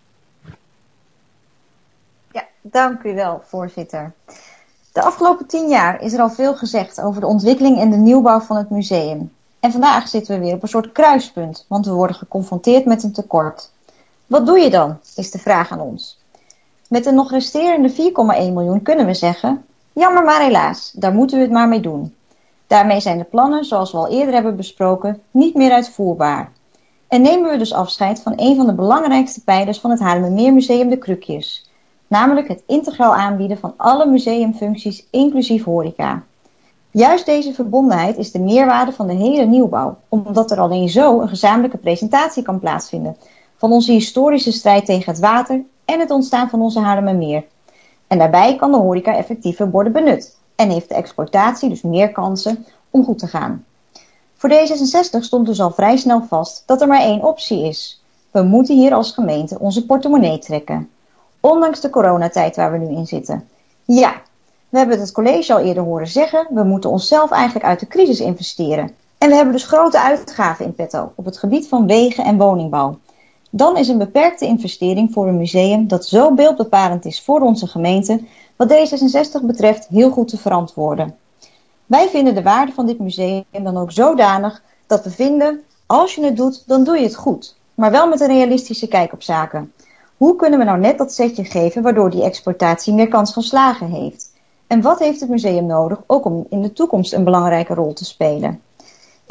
Ja, dank u wel, voorzitter. De afgelopen tien jaar is er al veel gezegd over de ontwikkeling en de nieuwbouw van het museum. En vandaag zitten we weer op een soort kruispunt, want we worden geconfronteerd met een tekort. Wat doe je dan, is de vraag aan ons. Met de nog resterende vier komma één miljoen kunnen we zeggen, jammer maar helaas, daar moeten we het maar mee doen. Daarmee zijn de plannen, zoals we al eerder hebben besproken, niet meer uitvoerbaar. En nemen we dus afscheid van een van de belangrijkste pijlers van het Haarlemmermeermuseum, de Krukjes. Namelijk het integraal aanbieden van alle museumfuncties, inclusief horeca. Juist deze verbondenheid is de meerwaarde van de hele nieuwbouw, omdat er alleen zo een gezamenlijke presentatie kan plaatsvinden van onze historische strijd tegen het water en het ontstaan van onze Haarlemmermeer. En daarbij kan de horeca effectiever worden benut en heeft de exploitatie dus meer kansen om goed te gaan. Voor D zesenzestig stond dus al vrij snel vast dat er maar één optie is. We moeten hier als gemeente onze portemonnee trekken. Ondanks de coronatijd waar we nu in zitten. Ja, we hebben het college al eerder horen zeggen, we moeten onszelf eigenlijk uit de crisis investeren. En we hebben dus grote uitgaven in petto op het gebied van wegen en woningbouw. Dan is een beperkte investering voor een museum dat zo beeldbepalend is voor onze gemeente, wat D zesenzestig betreft heel goed te verantwoorden. Wij vinden de waarde van dit museum dan ook zodanig dat we vinden, als je het doet, dan doe je het goed. Maar wel met een realistische kijk op zaken. Hoe kunnen we nou net dat setje geven waardoor die exploitatie meer kans van slagen heeft? En wat heeft het museum nodig ook om in de toekomst een belangrijke rol te spelen?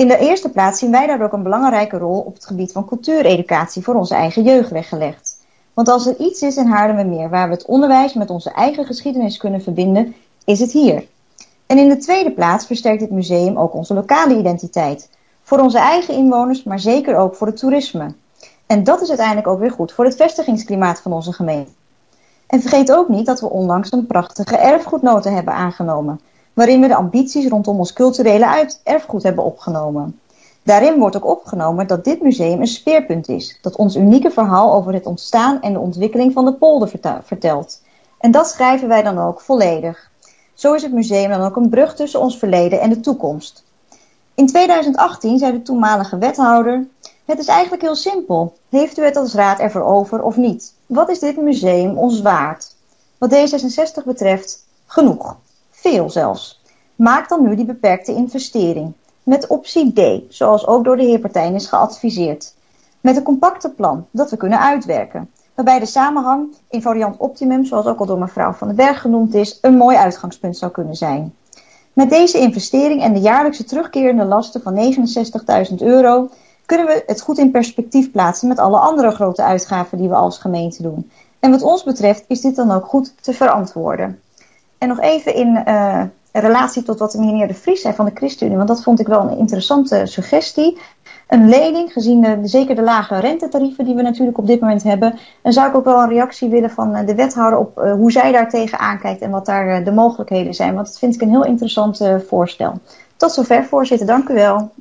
In de eerste plaats zien wij daar ook een belangrijke rol op het gebied van cultuureducatie voor onze eigen jeugd weggelegd. Want als er iets is in Haarlemmermeer waar we het onderwijs met onze eigen geschiedenis kunnen verbinden, is het hier. En in de tweede plaats versterkt dit museum ook onze lokale identiteit. Voor onze eigen inwoners, maar zeker ook voor het toerisme. En dat is uiteindelijk ook weer goed voor het vestigingsklimaat van onze gemeente. En vergeet ook niet dat we onlangs een prachtige erfgoednota hebben aangenomen, waarin we de ambities rondom ons culturele erfgoed hebben opgenomen. Daarin wordt ook opgenomen dat dit museum een speerpunt is, dat ons unieke verhaal over het ontstaan en de ontwikkeling van de polder vertelt. En dat schrijven wij dan ook volledig. Zo is het museum dan ook een brug tussen ons verleden en de toekomst. In tweeduizend achttien zei de toenmalige wethouder: het is eigenlijk heel simpel. Heeft u het als raad ervoor over of niet? Wat is dit museum ons waard? Wat D zesenzestig betreft, genoeg. Veel zelfs. Maak dan nu die beperkte investering. Met optie D, zoals ook door de heer Partijn is geadviseerd. Met een compacte plan dat we kunnen uitwerken. Waarbij de samenhang in variant optimum, zoals ook al door mevrouw Van den Berg genoemd is, een mooi uitgangspunt zou kunnen zijn. Met deze investering en de jaarlijkse terugkerende lasten van negenenzestigduizend euro kunnen we het goed in perspectief plaatsen met alle andere grote uitgaven die we als gemeente doen. En wat ons betreft is dit dan ook goed te verantwoorden. En nog even in uh, relatie tot wat de meneer De Vries zei van de ChristenUnie, want dat vond ik wel een interessante suggestie. Een lening, gezien de, zeker de lage rentetarieven die we natuurlijk op dit moment hebben. En zou ik ook wel een reactie willen van de wethouder op uh, hoe zij daar tegen aankijkt en wat daar uh, de mogelijkheden zijn. Want dat vind ik een heel interessant uh, voorstel. Tot zover, voorzitter. Dank u wel.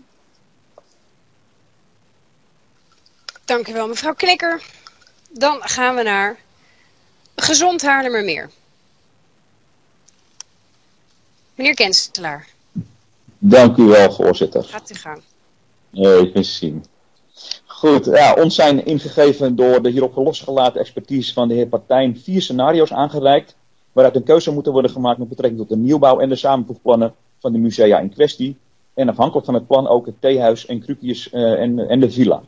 Dank u wel, mevrouw Knikker. Dan gaan we naar Gezond Haarlemmermeer. Meneer Kenselaar. Dank u wel, voorzitter. Gaat u gang. Nee, ik wist zien. Goed, ja, ons zijn ingegeven door de hierop losgelaten expertise van de heer Partijn vier scenario's aangereikt, waaruit een keuze moet worden gemaakt met betrekking tot de nieuwbouw en de samenvoegplannen van de musea in kwestie. En afhankelijk van het plan ook het theehuis en Krukius uh, en, en de villa.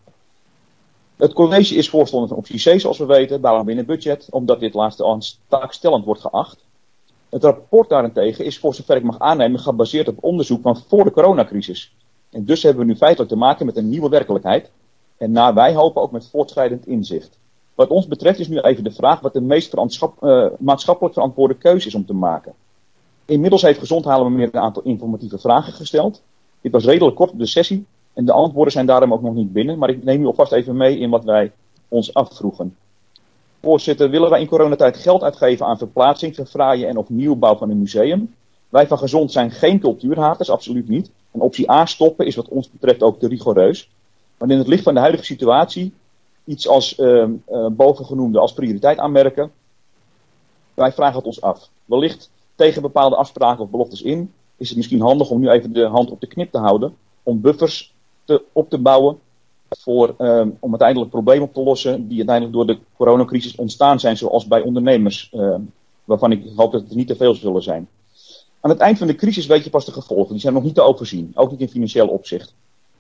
Het college is voorstander van optie C, zoals we weten, bouwen binnen budget, omdat dit laatste als taakstellend wordt geacht. Het rapport daarentegen is, voor zover ik mag aannemen, gebaseerd op onderzoek van voor de coronacrisis. En dus hebben we nu feitelijk te maken met een nieuwe werkelijkheid. En naar wij hopen ook met voortschrijdend inzicht. Wat ons betreft is nu even de vraag wat de meest uh, maatschappelijk verantwoorde keuze is om te maken. Inmiddels heeft Gezond Haarlemmermeer een aantal informatieve vragen gesteld. Dit was redelijk kort op de sessie. En de antwoorden zijn daarom ook nog niet binnen. Maar ik neem u alvast even mee in wat wij ons afvroegen. Voorzitter, willen wij in coronatijd geld uitgeven aan verplaatsing, verfraaien en of nieuwbouw van een museum? Wij van Gezond zijn geen cultuurhaters, absoluut niet. En optie A, stoppen, is wat ons betreft ook te rigoureus. Maar in het licht van de huidige situatie iets als uh, uh, bovengenoemde als prioriteit aanmerken. Wij vragen het ons af. Wellicht tegen bepaalde afspraken of beloftes in is het misschien handig om nu even de hand op de knip te houden. Om buffers te, op te bouwen voor, uh, om uiteindelijk problemen op te lossen die uiteindelijk door de coronacrisis ontstaan zijn, zoals bij ondernemers, uh, waarvan ik hoop dat het er niet te veel zullen zijn. Aan het eind van de crisis weet je pas de gevolgen. Die zijn nog niet te overzien, ook niet in financieel opzicht.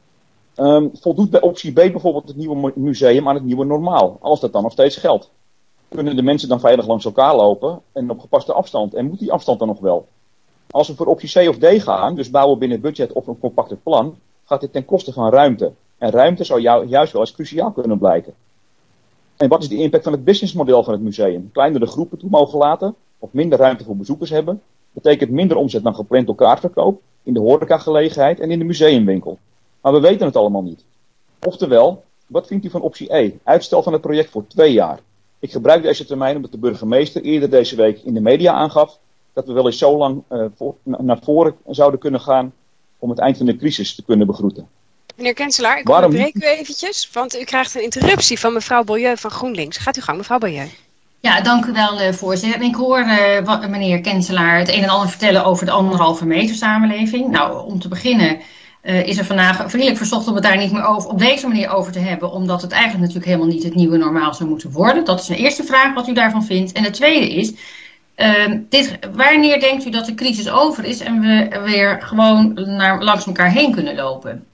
Um, voldoet bij optie B bijvoorbeeld het nieuwe museum aan het nieuwe normaal, als dat dan nog steeds geldt? Kunnen de mensen dan veilig langs elkaar lopen en op gepaste afstand? En moet die afstand dan nog wel? Als we voor optie C of D gaan, dus bouwen binnen budget of een compacter plan, gaat dit ten koste van ruimte. En ruimte zou jou, juist wel eens cruciaal kunnen blijken. En wat is de impact van het businessmodel van het museum? Kleinere groepen toe mogen laten, of minder ruimte voor bezoekers hebben, betekent minder omzet dan gepland door kaartverkoop, in de horecagelegenheid en in de museumwinkel. Maar we weten het allemaal niet. Oftewel, wat vindt u van optie E? Uitstel van het project voor twee jaar. Ik gebruik deze termijn omdat de burgemeester eerder deze week in de media aangaf dat we wel eens zo lang uh, voor, naar voren zouden kunnen gaan om het eind van de crisis te kunnen begroeten. Meneer Kenselaar, ik Waarom... onderbreek u eventjes, want u krijgt een interruptie van mevrouw Beaulieu van GroenLinks. Gaat u gang, mevrouw Beaulieu. Ja, dank u wel, uh, voorzitter. En ik hoor uh, wat, meneer Kenselaar het een en ander vertellen over de anderhalve meter samenleving. Nou, om te beginnen uh, is er vandaag vriendelijk verzocht om het daar niet meer over, op deze manier over te hebben, omdat het eigenlijk natuurlijk helemaal niet het nieuwe normaal zou moeten worden. Dat is de eerste vraag wat u daarvan vindt. En de tweede is, uh, dit, wanneer denkt u dat de crisis over is en we weer gewoon naar, langs elkaar heen kunnen lopen?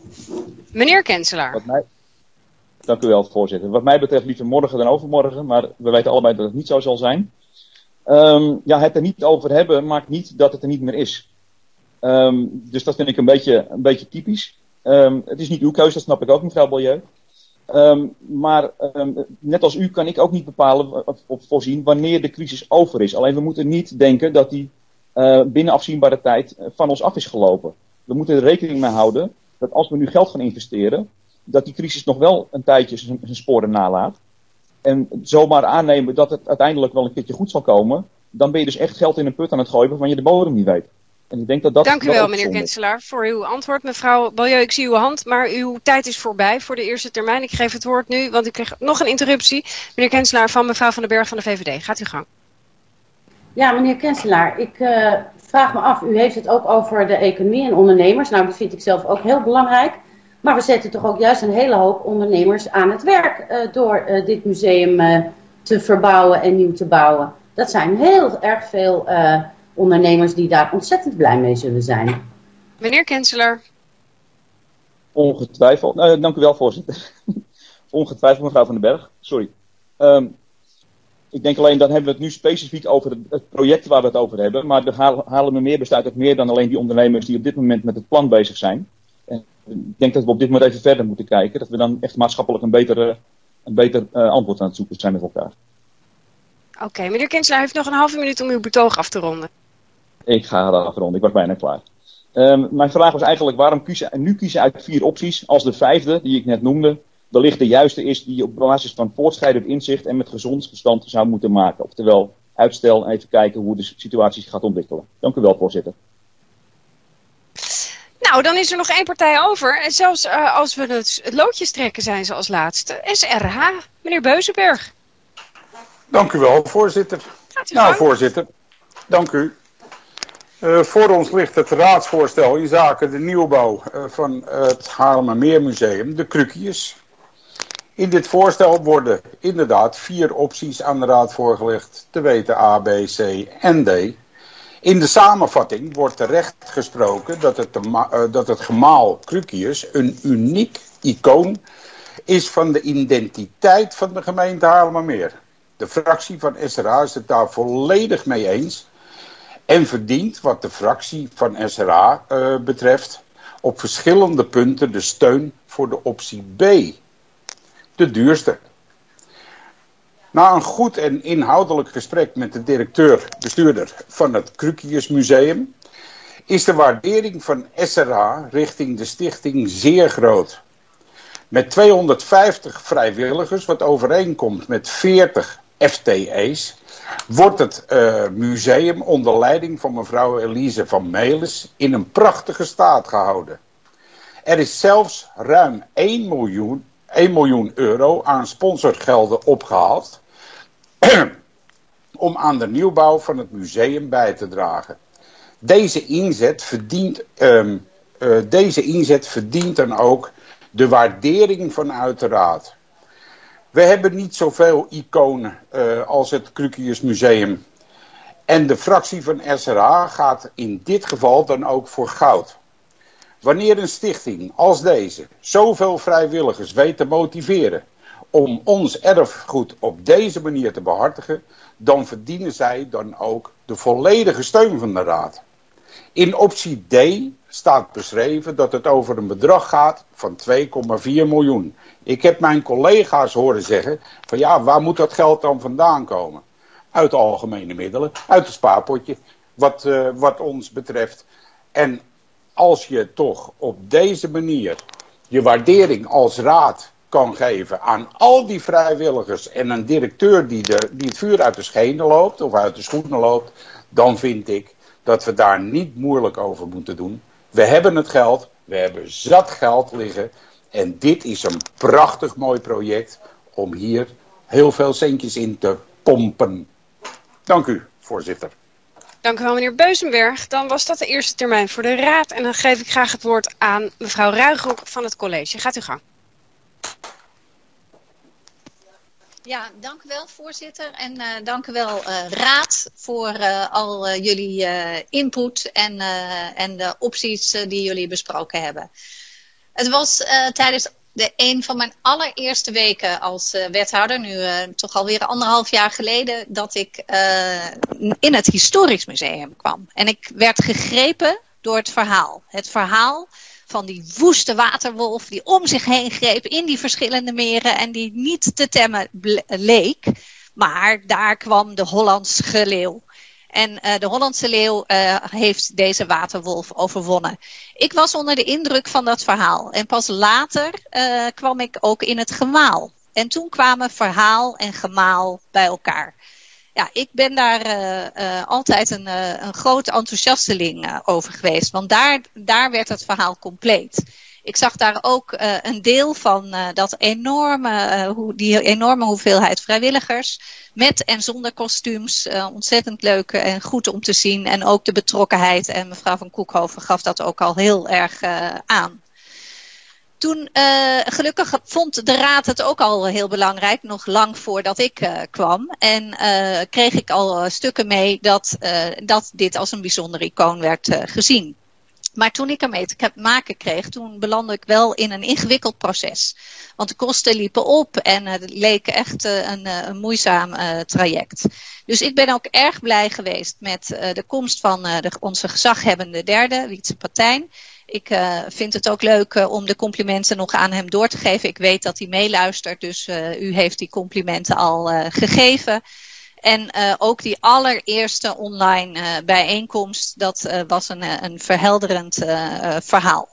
Meneer Kenselaar. Wat mij... Dank u wel, voorzitter. Wat mij betreft liever morgen dan overmorgen, maar we weten allebei dat het niet zo zal zijn. Um, ja, het er niet over hebben maakt niet dat het er niet meer is. Um, dus dat vind ik een beetje, een beetje typisch. Um, het is niet uw keuze, dat snap ik ook, mevrouw Beaulieu. Um, maar um, net als u kan ik ook niet bepalen of, of voorzien wanneer de crisis over is. Alleen we moeten niet denken dat die uh, binnen afzienbare tijd van ons af is gelopen. We moeten er rekening mee houden dat als we nu geld gaan investeren, dat die crisis nog wel een tijdje zijn sporen nalaat. En zomaar aannemen dat het uiteindelijk wel een keertje goed zal komen, dan ben je dus echt geld in een put aan het gooien waarvan je de bodem niet weet. En ik denk dat dat Dank u dat wel, meneer Kenselaar, is. voor uw antwoord. Mevrouw Beaulieu, ik zie uw hand, maar uw tijd is voorbij voor de eerste termijn. Ik geef het woord nu, want ik kreeg nog een interruptie. Meneer Kenselaar van mevrouw Van den Berg van de V V D. Gaat u gang. Ja, meneer Kenselaar, ik uh, vraag me af, u heeft het ook over de economie en ondernemers. Nou, dat vind ik zelf ook heel belangrijk. Maar we zetten toch ook juist een hele hoop ondernemers aan het werk uh, door uh, dit museum uh, te verbouwen en nieuw te bouwen. Dat zijn heel erg veel uh, ondernemers die daar ontzettend blij mee zullen zijn. Meneer Kenselaar. Ongetwijfeld. Uh, dank u wel, voorzitter. Ongetwijfeld, mevrouw Van den Berg. Sorry. Um, ik denk alleen, dan hebben we het nu specifiek over het, het project waar we het over hebben. Maar de Haarlemmermeer bestaat uit meer dan alleen die ondernemers die op dit moment met het plan bezig zijn. En ik denk dat we op dit moment even verder moeten kijken. Dat we dan echt maatschappelijk een beter, een beter uh, antwoord aan het zoeken zijn met elkaar. Oké, okay, meneer Kenselaar heeft nog een halve minuut om uw betoog af te ronden. Ik ga dat afronden, ik was bijna klaar. Um, mijn vraag was eigenlijk, waarom kiezen, nu kiezen uit vier opties, als de vijfde, die ik net noemde, wellicht de juiste is die op basis van voortschrijdend inzicht en met gezond verstand zou moeten maken. Oftewel, uitstel en even kijken hoe de situatie zich gaat ontwikkelen. Dank u wel, voorzitter. Nou, dan is er nog één partij over. En zelfs uh, als we het, het loodjes trekken zijn ze als laatste. S R H, meneer Beuzenberg. Dank u wel, voorzitter. Nou, voorzitter, dank u. Uh, voor ons ligt het raadsvoorstel in zaken de nieuwbouw uh, van het Haarlemmermeermuseum, de Krukjes. In dit voorstel worden inderdaad vier opties aan de raad voorgelegd, te weten A, B, C en D. In de samenvatting wordt terecht gesproken dat het, uh, dat het gemaal Krukjes een uniek icoon is van de identiteit van de gemeente Haarlemmermeer. De fractie van S R H is het daar volledig mee eens en verdient wat de fractie van S R H uh, betreft op verschillende punten de steun voor de optie B, de duurste. Na een goed en inhoudelijk gesprek met de directeur-bestuurder van het Krukjesmuseum is de waardering van S R H richting de stichting zeer groot. Met tweehonderdvijftig vrijwilligers, wat overeenkomt met veertig F T E's, wordt het uh, museum onder leiding van mevrouw Elise van Melis in een prachtige staat gehouden. Er is zelfs ruim één miljoen, één miljoen euro aan sponsorgelden opgehaald om aan de nieuwbouw van het museum bij te dragen. Deze inzet verdient, um, uh, deze inzet verdient dan ook de waardering vanuit de raad. We hebben niet zoveel iconen uh, als het Krukjesmuseum. En de fractie van S R H gaat in dit geval dan ook voor goud. Wanneer een stichting als deze zoveel vrijwilligers weet te motiveren om ons erfgoed op deze manier te behartigen, dan verdienen zij dan ook de volledige steun van de raad. In optie D staat beschreven dat het over een bedrag gaat van twee komma vier miljoen. Ik heb mijn collega's horen zeggen van ja, waar moet dat geld dan vandaan komen? Uit de algemene middelen, uit het spaarpotje, wat, uh, wat ons betreft. En als je toch op deze manier je waardering als raad kan geven aan al die vrijwilligers en een directeur die, de, die het vuur uit de schenen loopt of uit de schoenen loopt, dan vind ik dat we daar niet moeilijk over moeten doen. We hebben het geld, we hebben zat geld liggen en dit is een prachtig mooi project om hier heel veel centjes in te pompen. Dank u, voorzitter. Dank u wel, meneer Beuzenberg. Dan was dat de eerste termijn voor de raad en dan geef ik graag het woord aan mevrouw Ruigrok van het college. Gaat u gang. Ja, dank u wel, voorzitter. En uh, dank u wel, uh, raad, voor uh, al uh, jullie uh, input en, uh, en de opties uh, die jullie besproken hebben. Het was uh, tijdens de een van mijn allereerste weken als uh, wethouder, nu uh, toch alweer anderhalf jaar geleden, dat ik uh, in het Historisch Museum kwam. En ik werd gegrepen door het verhaal. Het verhaal van die woeste waterwolf die om zich heen greep in die verschillende meren en die niet te temmen leek. Maar daar kwam de Hollandse leeuw. En uh, de Hollandse leeuw uh, heeft deze waterwolf overwonnen. Ik was onder de indruk van dat verhaal. En pas later uh, kwam ik ook in het gemaal. En toen kwamen verhaal en gemaal bij elkaar. Ja, ik ben daar uh, uh, altijd een, uh, een groot enthousiasteling uh, over geweest. Want daar, daar werd het verhaal compleet. Ik zag daar ook uh, een deel van uh, dat enorme, uh, hoe, die enorme hoeveelheid vrijwilligers. Met en zonder kostuums. Uh, ontzettend leuk en goed om te zien. En ook de betrokkenheid. En mevrouw van Koekhoven gaf dat ook al heel erg uh, aan. Toen, uh, gelukkig vond de raad het ook al heel belangrijk, nog lang voordat ik uh, kwam. En uh, kreeg ik al uh, stukken mee dat, uh, dat dit als een bijzonder icoon werd uh, gezien. Maar toen ik ermee te maken kreeg, toen belandde ik wel in een ingewikkeld proces. Want de kosten liepen op en uh, het leek echt uh, een, uh, een moeizaam uh, traject. Dus ik ben ook erg blij geweest met uh, de komst van uh, de, onze gezaghebbende derde, Wietse Partijn. Ik uh, vind het ook leuk uh, om de complimenten nog aan hem door te geven. Ik weet dat hij meeluistert, dus uh, u heeft die complimenten al uh, gegeven. En uh, ook die allereerste online uh, bijeenkomst, dat uh, was een, een verhelderend uh, verhaal.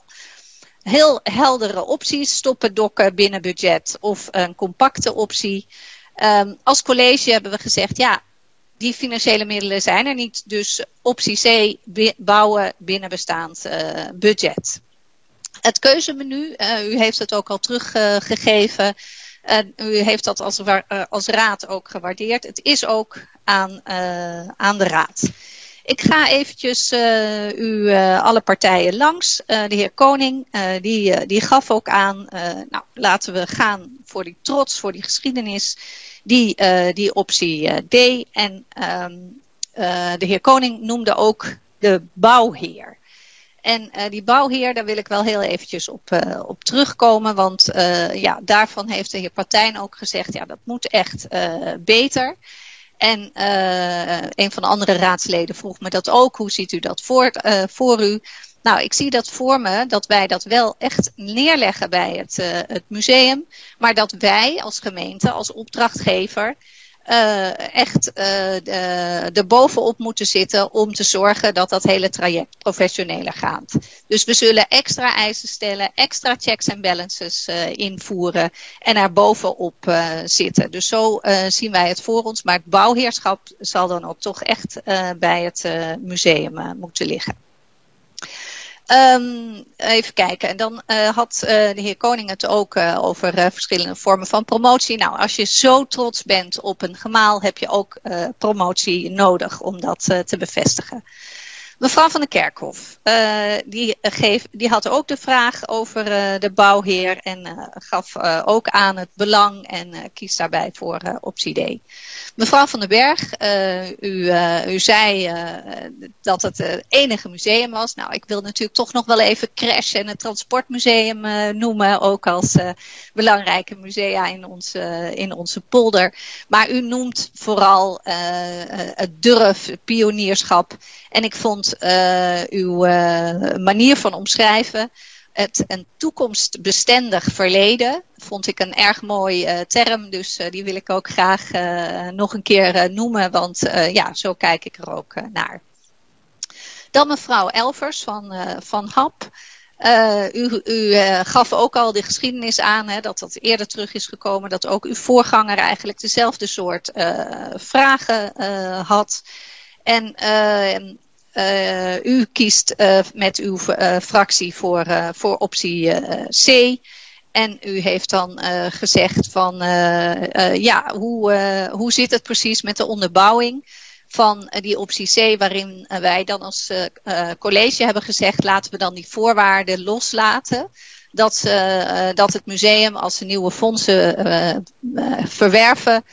Heel heldere opties, stoppen, dokken, binnen budget of een compacte optie. Um, als college hebben we gezegd, ja, die financiële middelen zijn er niet. Dus optie C, bouwen binnen bestaand uh, budget. Het keuzemenu, uh, u heeft het ook al teruggegeven. Uh, u heeft dat als, uh, als raad ook gewaardeerd. Het is ook aan, uh, aan de raad. Ik ga eventjes uh, u uh, alle partijen langs. Uh, de heer Koning, uh, die, uh, die gaf ook aan, uh, nou, laten we gaan voor die trots, voor die geschiedenis. Die, uh, die optie uh, D. En um, uh, de heer Koning noemde ook de bouwheer. En uh, die bouwheer, daar wil ik wel heel eventjes op, uh, op terugkomen. Want uh, ja, daarvan heeft de heer Partijn ook gezegd, ja, dat moet echt uh, beter. En uh, een van de andere raadsleden vroeg me dat ook. Hoe ziet u dat voor, uh, voor u? Nou, ik zie dat voor me, dat wij dat wel echt neerleggen bij het, uh, het museum. Maar dat wij als gemeente, als opdrachtgever, uh, echt uh, er bovenop moeten zitten om te zorgen dat dat hele traject professioneler gaat. Dus we zullen extra eisen stellen, extra checks en balances uh, invoeren en er bovenop uh, zitten. Dus zo uh, zien wij het voor ons. Maar het bouwheerschap zal dan ook toch echt uh, bij het uh, museum uh, moeten liggen. Um, even kijken. En dan uh, had uh, de heer Koning het ook uh, over uh, verschillende vormen van promotie. Nou, als je zo trots bent op een gemaal, heb je ook uh, promotie nodig om dat uh, te bevestigen. Mevrouw van der Kerkhof, uh, die, uh, geef, die had ook de vraag over uh, de bouwheer en uh, gaf uh, ook aan het belang en uh, kiest daarbij voor uh, optie D. Mevrouw van den Berg, uh, u, uh, u zei uh, dat het het uh, enige museum was. Nou, ik wil natuurlijk toch nog wel even Crash en het Transportmuseum uh, noemen. Ook als uh, belangrijke musea in onze, uh, in onze polder. Maar u noemt vooral uh, het durf, het pionierschap. En ik vond uh, uw uh, manier van omschrijven, het een toekomstbestendig verleden, vond ik een erg mooi uh, term. Dus uh, die wil ik ook graag uh, nog een keer uh, noemen, want uh, ja, zo kijk ik er ook uh, naar. Dan mevrouw Elvers van, uh, van H A P. Uh, u u uh, gaf ook al de geschiedenis aan, hè, dat dat eerder terug is gekomen, dat ook uw voorganger eigenlijk dezelfde soort uh, vragen uh, had. En uh, Uh, u kiest uh, met uw uh, fractie voor, uh, voor optie uh, C. En u heeft dan uh, gezegd van, uh, uh, ja, hoe, uh, hoe zit het precies met de onderbouwing van uh, die optie C, waarin uh, wij dan als uh, uh, college hebben gezegd, laten we dan die voorwaarden loslaten. Dat, uh, uh, dat het museum, als ze nieuwe fondsen uh, uh, verwerven,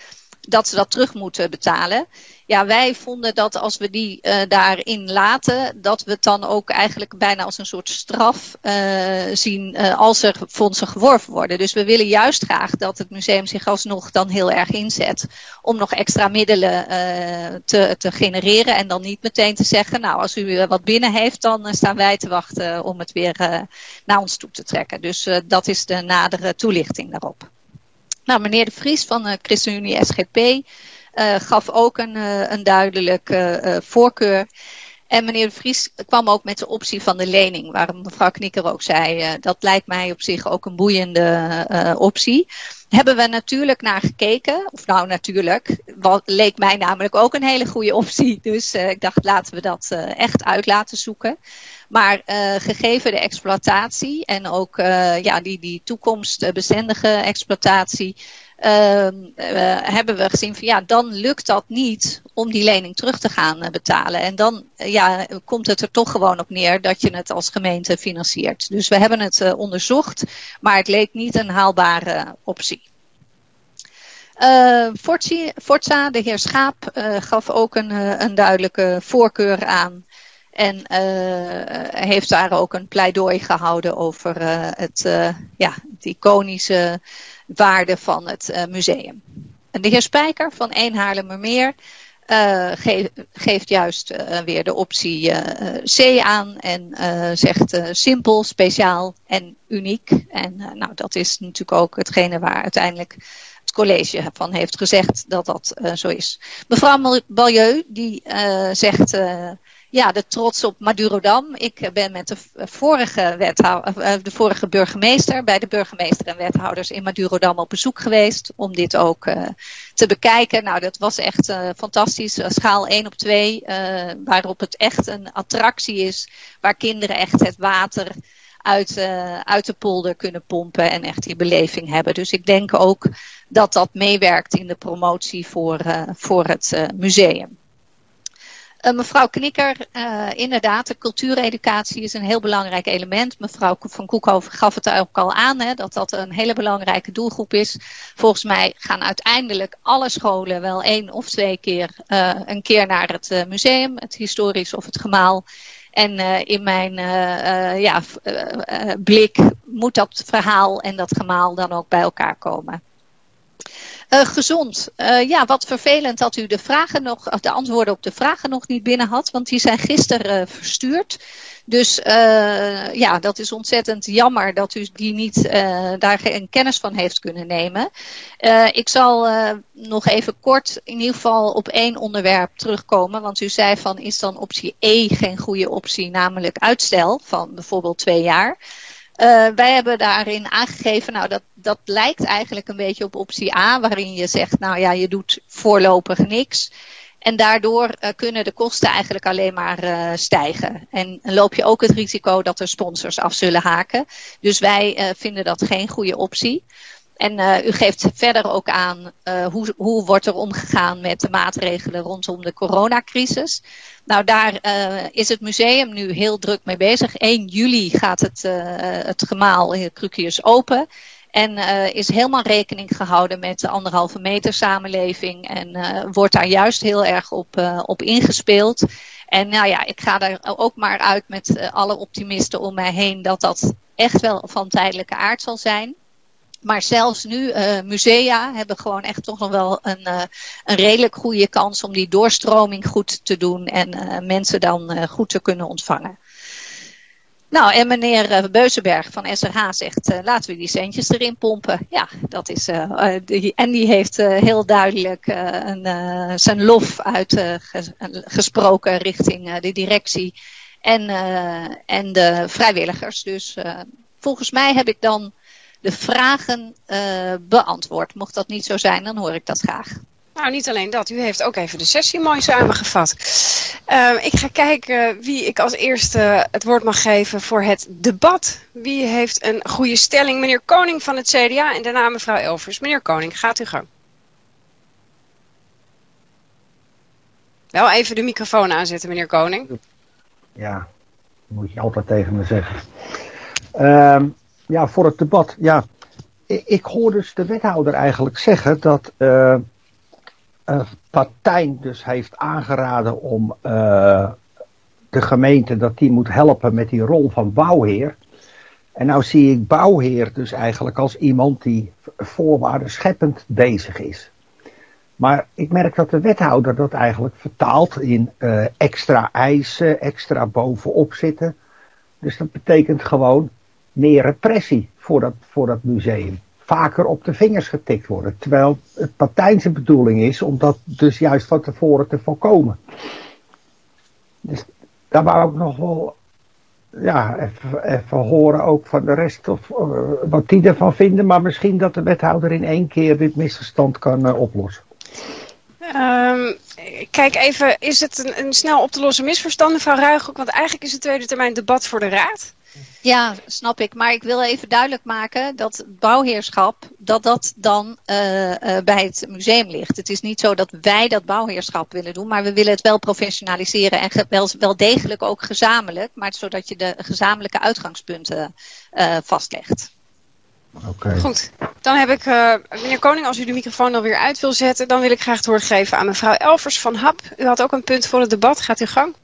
dat ze dat terug moeten betalen. Ja, wij vonden dat als we die uh, daarin laten, dat we het dan ook eigenlijk bijna als een soort straf uh, zien uh, als er fondsen geworven worden. Dus we willen juist graag dat het museum zich alsnog dan heel erg inzet om nog extra middelen uh, te, te genereren. En dan niet meteen te zeggen, nou als u wat binnen heeft, dan uh, staan wij te wachten om het weer uh, naar ons toe te trekken. Dus uh, dat is de nadere toelichting daarop. Nou, meneer De Vries van uh, ChristenUnie S G P uh, gaf ook een, uh, een duidelijke uh, voorkeur. En meneer De Vries kwam ook met de optie van de lening, waar mevrouw Knikker ook zei, uh, dat lijkt mij op zich ook een boeiende uh, optie. Hebben we natuurlijk naar gekeken, of nou natuurlijk, wat leek mij namelijk ook een hele goede optie. Dus uh, ik dacht laten we dat uh, echt uit laten zoeken. Maar uh, gegeven de exploitatie en ook uh, ja, die, die toekomstbestendige exploitatie, uh, uh, hebben we gezien van ja, dan lukt dat niet om die lening terug te gaan uh, betalen. En dan uh, ja, komt het er toch gewoon op neer dat je het als gemeente financiert. Dus we hebben het uh, onderzocht, maar het leek niet een haalbare optie. Uh, Forza, de heer Schaap, uh, gaf ook een, uh, een duidelijke voorkeur aan. En uh, heeft daar ook een pleidooi gehouden over uh, het, uh, ja, het iconische waarde van het uh, museum. En de heer Spijker van één Haarlemmermeer uh, geef, geeft juist uh, weer de optie uh, C aan. En uh, zegt uh, simpel, speciaal en uniek. En uh, nou, dat is natuurlijk ook hetgene waar uiteindelijk het college van heeft gezegd dat dat uh, zo is. Mevrouw Balieu die uh, zegt... Uh, Ja, de trots op Madurodam. Ik ben met de vorige, wethouder, de vorige burgemeester bij de burgemeester en wethouders in Madurodam op bezoek geweest. Om dit ook uh, te bekijken. Nou, dat was echt uh, fantastisch. Schaal één op twee. Uh, waarop het echt een attractie is. Waar kinderen echt het water uit, uh, uit de polder kunnen pompen. En echt die beleving hebben. Dus ik denk ook dat dat meewerkt in de promotie voor, uh, voor het uh, museum. Uh, mevrouw Knikker, uh, inderdaad, de cultuureducatie is een heel belangrijk element. Mevrouw van Koekhoven gaf het ook al aan, hè, dat dat een hele belangrijke doelgroep is. Volgens mij gaan uiteindelijk alle scholen wel één of twee keer uh, een keer naar het uh, museum, het historisch of het gemaal. En uh, in mijn uh, uh, ja, uh, uh, blik moet dat verhaal en dat gemaal dan ook bij elkaar komen. Uh, gezond. Uh, ja, wat vervelend dat u de vragen nog, of de antwoorden op de vragen nog niet binnen had, want die zijn gisteren uh, verstuurd. Dus uh, ja, dat is ontzettend jammer dat u die niet uh, daar geen kennis van heeft kunnen nemen. Uh, ik zal uh, nog even kort in ieder geval op één onderwerp terugkomen, want u zei van is dan optie E geen goede optie, namelijk uitstel van bijvoorbeeld twee jaar. Uh, wij hebben daarin aangegeven, nou dat, dat lijkt eigenlijk een beetje op optie A, waarin je zegt, nou ja, je doet voorlopig niks. En daardoor uh, kunnen de kosten eigenlijk alleen maar uh, stijgen. En loop je ook het risico dat er sponsors af zullen haken. Dus wij uh, vinden dat geen goede optie. En uh, u geeft verder ook aan uh, hoe, hoe wordt er omgegaan met de maatregelen rondom de coronacrisis. Nou, daar uh, is het museum nu heel druk mee bezig. één juli gaat het, uh, het gemaal in Cruquius open. En uh, is helemaal rekening gehouden met de anderhalve meter samenleving. En uh, wordt daar juist heel erg op, uh, op ingespeeld. En nou ja, ik ga daar ook maar uit met uh, alle optimisten om mij heen dat dat echt wel van tijdelijke aard zal zijn. Maar zelfs nu, uh, musea hebben gewoon echt toch nog wel een, uh, een redelijk goede kans om die doorstroming goed te doen en uh, mensen dan uh, goed te kunnen ontvangen. Nou, en meneer uh, Beuzenberg van S R H zegt, uh, laten we die centjes erin pompen. Ja, dat is, uh, uh, die, en die heeft uh, heel duidelijk uh, een, uh, zijn lof uitgesproken uh, richting uh, de directie en, uh, en de vrijwilligers. Dus uh, volgens mij heb ik dan de vragen uh, beantwoord. Mocht dat niet zo zijn, dan hoor ik dat graag. Nou, niet alleen dat. U heeft ook even de sessie mooi samengevat. Uh, ik ga kijken wie ik als eerste het woord mag geven voor het debat. Wie heeft een goede stelling? Meneer Koning van het C D A en daarna mevrouw Elvers. Meneer Koning, gaat u gang. Wel even de microfoon aanzetten, meneer Koning. Ja, dat moet je altijd tegen me zeggen. Uh, ja, voor het debat. Ja, ik, ik hoor dus de wethouder eigenlijk zeggen dat... Uh, uh, Partijn dus heeft aangeraden om uh, de gemeente dat die moet helpen met die rol van bouwheer. En nou zie ik bouwheer dus eigenlijk als iemand die voorwaarden scheppend bezig is. Maar ik merk dat de wethouder dat eigenlijk vertaalt in uh, extra eisen, extra bovenop zitten. Dus dat betekent gewoon meer repressie voor dat, voor dat museum. Vaker op de vingers getikt worden. Terwijl het Partijnse bedoeling is om dat dus juist van tevoren te voorkomen. Dus daar wou ik nog wel ja, even, even horen ook van de rest of uh, wat die ervan vinden. Maar misschien dat de wethouder in één keer dit misverstand kan uh, oplossen. Um, kijk even, is het een, een snel op te lossen misverstand, mevrouw Ruigrok? Want eigenlijk is de tweede termijn debat voor de raad. Ja, snap ik. Maar ik wil even duidelijk maken dat het bouwheerschap, dat dat dan uh, uh, bij het museum ligt. Het is niet zo dat wij dat bouwheerschap willen doen, maar we willen het wel professionaliseren en ge- wel, wel degelijk ook gezamenlijk, maar zodat je de gezamenlijke uitgangspunten uh, vastlegt. Okay. Goed, dan heb ik, uh, meneer Koning, als u de microfoon alweer uit wil zetten, dan wil ik graag het woord geven aan mevrouw Elvers van Hap. U had ook een punt voor het debat, gaat uw gang.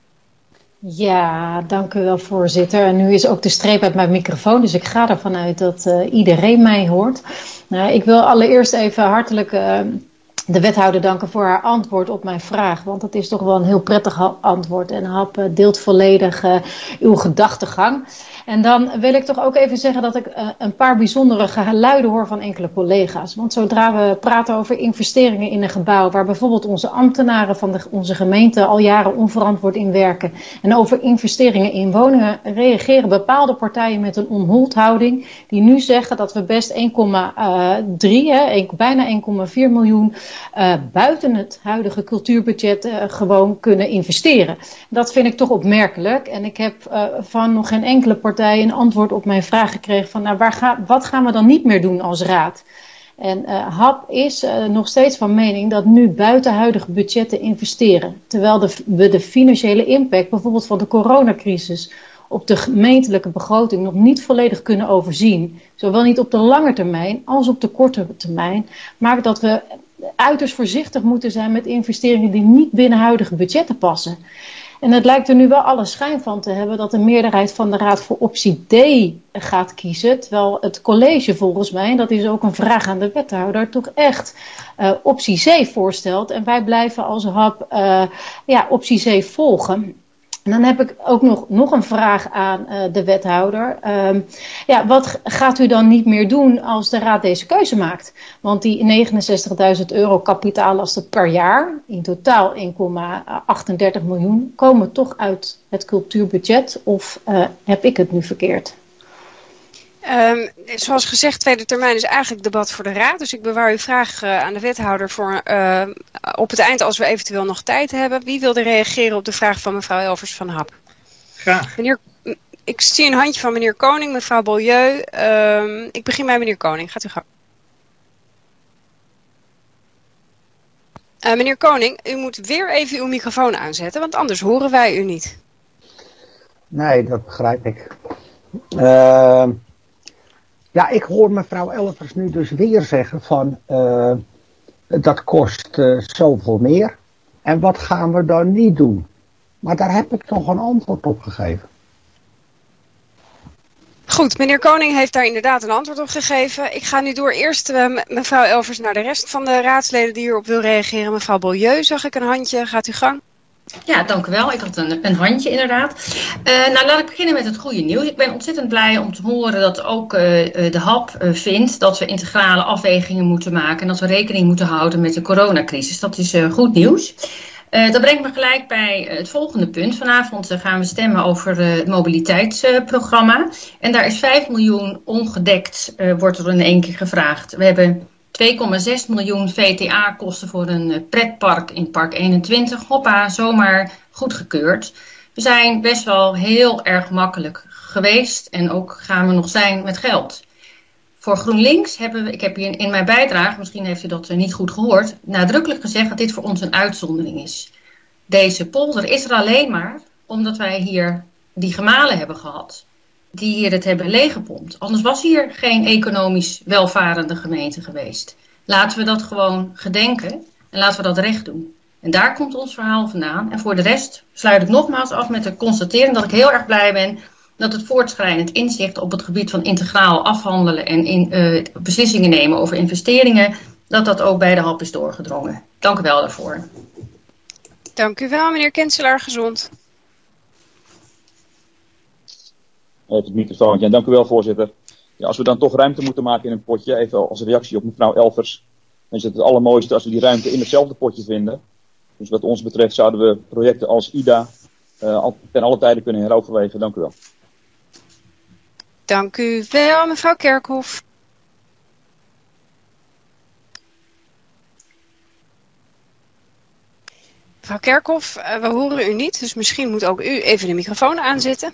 Ja, dank u wel, voorzitter. En nu is ook de streep uit mijn microfoon, dus ik ga ervan uit dat uh, iedereen mij hoort. Nou, ik wil allereerst even hartelijk uh, de wethouder danken voor haar antwoord op mijn vraag. Want dat is toch wel een heel prettig antwoord. En Hap uh, deelt volledig uh, uw gedachtegang. En dan wil ik toch ook even zeggen dat ik uh, een paar bijzondere geluiden hoor van enkele collega's. Want zodra we praten over investeringen in een gebouw waar bijvoorbeeld onze ambtenaren van de, onze gemeente al jaren onverantwoord in werken. En over investeringen in woningen reageren bepaalde partijen met een onhoudhouding. Die nu zeggen dat we best één komma drie, hè, bijna één komma vier miljoen uh, buiten het huidige cultuurbudget uh, gewoon kunnen investeren. Dat vind ik toch opmerkelijk. En ik heb uh, van nog geen enkele partij een antwoord op mijn vraag gekregen van nou, waar ga, wat gaan we dan niet meer doen als raad? En uh, Hap is uh, nog steeds van mening dat nu buiten huidige budgetten investeren. Terwijl de, we de financiële impact bijvoorbeeld van de coronacrisis op de gemeentelijke begroting nog niet volledig kunnen overzien. Zowel niet op de lange termijn als op de korte termijn. Maar dat we uiterst voorzichtig moeten zijn met investeringen die niet binnen huidige budgetten passen. En het lijkt er nu wel alle schijn van te hebben dat de meerderheid van de raad voor optie D gaat kiezen. Terwijl het college volgens mij, en dat is ook een vraag aan de wethouder, toch echt uh, optie C voorstelt. En wij blijven als Hap uh, ja, optie C volgen. En dan heb ik ook nog, nog een vraag aan uh, de wethouder. Um, ja, wat gaat u dan niet meer doen als de raad deze keuze maakt? Want die negenenzestigduizend euro kapitaallasten per jaar, in totaal één komma achtendertig miljoen, komen toch uit het cultuurbudget? Of uh, heb ik het nu verkeerd? Um, zoals gezegd, tweede termijn is eigenlijk debat voor de raad. Dus ik bewaar uw vraag uh, aan de wethouder voor uh, op het eind als we eventueel nog tijd hebben. Wie wilde reageren op de vraag van mevrouw Elvers van Hap? Graag. Meneer, ik zie een handje van meneer Koning, mevrouw Beaulieu. Um, ik begin bij meneer Koning. Gaat u gang. Uh, meneer Koning, u moet weer even uw microfoon aanzetten, want anders horen wij u niet. Nee, dat begrijp ik. Uh, ja, ik hoor mevrouw Elvers nu dus weer zeggen van uh, dat kost uh, zoveel meer. En wat gaan we dan niet doen? Maar daar heb ik toch een antwoord op gegeven. Goed, meneer Koning heeft daar inderdaad een antwoord op gegeven. Ik ga nu door eerst uh, mevrouw Elvers naar de rest van de raadsleden die hierop wil reageren. Mevrouw Beaulieu, zag ik een handje. Gaat u gang. Ja, dank u wel. Ik had een, een handje inderdaad. Uh, nou, laat ik beginnen met het goede nieuws. Ik ben ontzettend blij om te horen dat ook uh, de Hap uh, vindt dat we integrale afwegingen moeten maken en dat we rekening moeten houden met de coronacrisis. Dat is uh, goed nieuws. Uh, dat brengt me gelijk bij uh, het volgende punt. Vanavond uh, gaan we stemmen over uh, het mobiliteitsprogramma. Uh, en daar is vijf miljoen ongedekt, uh, wordt er in één keer gevraagd. We hebben twee komma zes miljoen V T A-kosten voor een uh, pretpark in Park eenentwintig. Hoppa, zomaar goedgekeurd. We zijn best wel heel erg makkelijk geweest en ook gaan we nog zijn met geld. Voor GroenLinks hebben we, ik heb hier in mijn bijdrage, misschien heeft u dat niet goed gehoord, nadrukkelijk gezegd dat dit voor ons een uitzondering is. Deze polder is er alleen maar omdat wij hier die gemalen hebben gehad, die hier het hebben leeggepompt. Anders was hier geen economisch welvarende gemeente geweest. Laten we dat gewoon gedenken En laten we dat recht doen. En daar komt ons verhaal vandaan. En voor de rest sluit ik nogmaals af met de constatering dat ik heel erg blij ben dat het voortschrijdend inzicht op het gebied van integraal afhandelen en in, uh, beslissingen nemen over investeringen, dat dat ook bij de hap is doorgedrongen. Dank u wel daarvoor. Dank u wel, meneer Kenselaar, gezond. Even het microfoontje. En dank u wel, voorzitter. Ja, als we dan toch ruimte moeten maken in een potje, even als reactie op mevrouw Elvers, dan is het het allermooiste als we die ruimte in hetzelfde potje vinden. Dus wat ons betreft zouden we projecten als I D A uh, ten alle tijde kunnen heroverwegen. Dank u wel. Dank u wel, mevrouw Kerkhoff. Mevrouw Kerkhoff, uh, we horen u niet, dus misschien moet ook u even de microfoon aanzetten.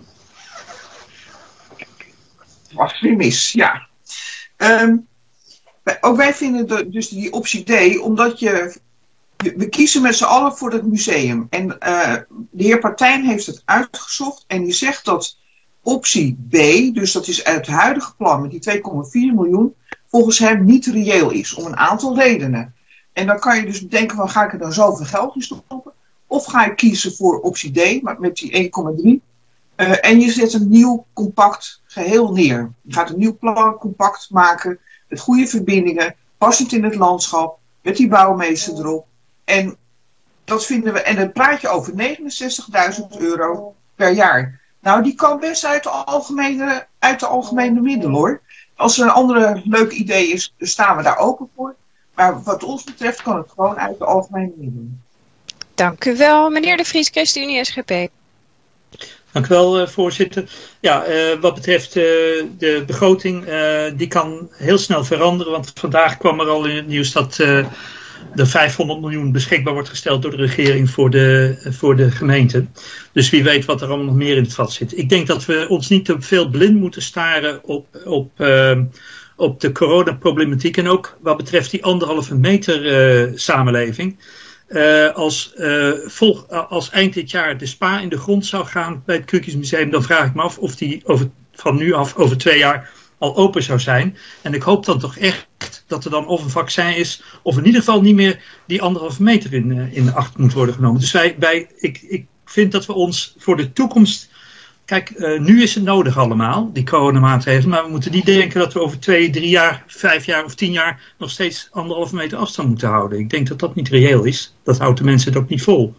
Wat weer mis, ja. Um, ook wij vinden de, dus die optie D, omdat je, we kiezen met z'n allen voor het museum. En uh, de heer Partijn heeft het uitgezocht en die zegt dat optie B, dus dat is uit het huidige plan met die twee komma vier miljoen, volgens hem niet reëel is, om een aantal redenen. En dan kan je dus denken van, ga ik er dan zoveel geld in stoppen? Of ga ik kiezen voor optie D, maar met die één komma drie. Uh, en je zet een nieuw compact geheel neer. Je gaat een nieuw plan compact maken, met goede verbindingen, passend in het landschap, met die bouwmeester erop. En dat vinden we, en dan praat je over negenenzestigduizend euro per jaar. Nou, die kan best uit de algemene, uit de algemene middelen, hoor. Als er een andere leuk idee is, staan we daar open voor. Maar wat ons betreft kan het gewoon uit de algemene middelen. Dank u wel, meneer De Vries, ChristenUnie S G P. Dank u wel, uh, voorzitter. Ja, uh, wat betreft uh, de begroting, uh, die kan heel snel veranderen. Want vandaag kwam er al in het nieuws dat uh, er vijfhonderd miljoen beschikbaar wordt gesteld door de regering voor de, uh, voor de gemeente. Dus wie weet wat er allemaal nog meer in het vat zit. Ik denk dat we ons niet te veel blind moeten staren op, op, uh, op de coronaproblematiek. En ook wat betreft die anderhalve meter uh, samenleving. Uh, als, uh, volg, uh, als eind dit jaar de spa in de grond zou gaan bij het Krukjesmuseum, dan vraag ik me af of die over, van nu af over twee jaar al open zou zijn. En ik hoop dan toch echt dat er dan of een vaccin is, of in ieder geval niet meer die anderhalve meter in, uh, in de acht moet worden genomen. Dus wij, wij, ik, ik vind dat we ons voor de toekomst... Kijk, uh, nu is het nodig allemaal, die coronamaatregelen. Maar we moeten niet denken dat we over twee, drie jaar, vijf jaar of tien jaar nog steeds anderhalve meter afstand moeten houden. Ik denk dat dat niet reëel is. Dat houdt de mensen het ook niet vol.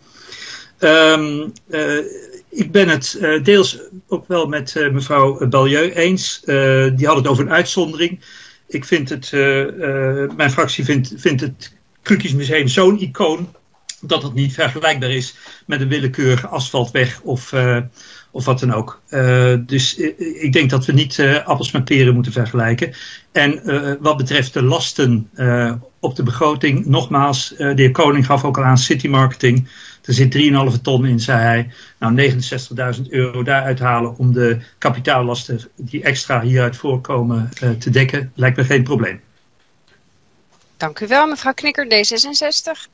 Um, uh, ik ben het uh, deels ook wel met uh, mevrouw Balieu eens. Uh, die had het over een uitzondering. Ik vind het, uh, uh, mijn fractie vindt, vindt het Krukjesmuseum zo'n icoon dat het niet vergelijkbaar is met een willekeurige asfaltweg of... Uh, Of wat dan ook. Uh, dus uh, ik denk dat we niet uh, appels met peren moeten vergelijken. En uh, wat betreft de lasten uh, op de begroting, nogmaals, uh, de heer Koning gaf ook al aan city marketing. Er zit drie komma vijf ton in, zei hij. Nou, negenenzestigduizend euro daaruit halen om de kapitaallasten die extra hieruit voorkomen uh, te dekken, lijkt me geen probleem. Dank u wel, mevrouw Knikker, D zesenzestig.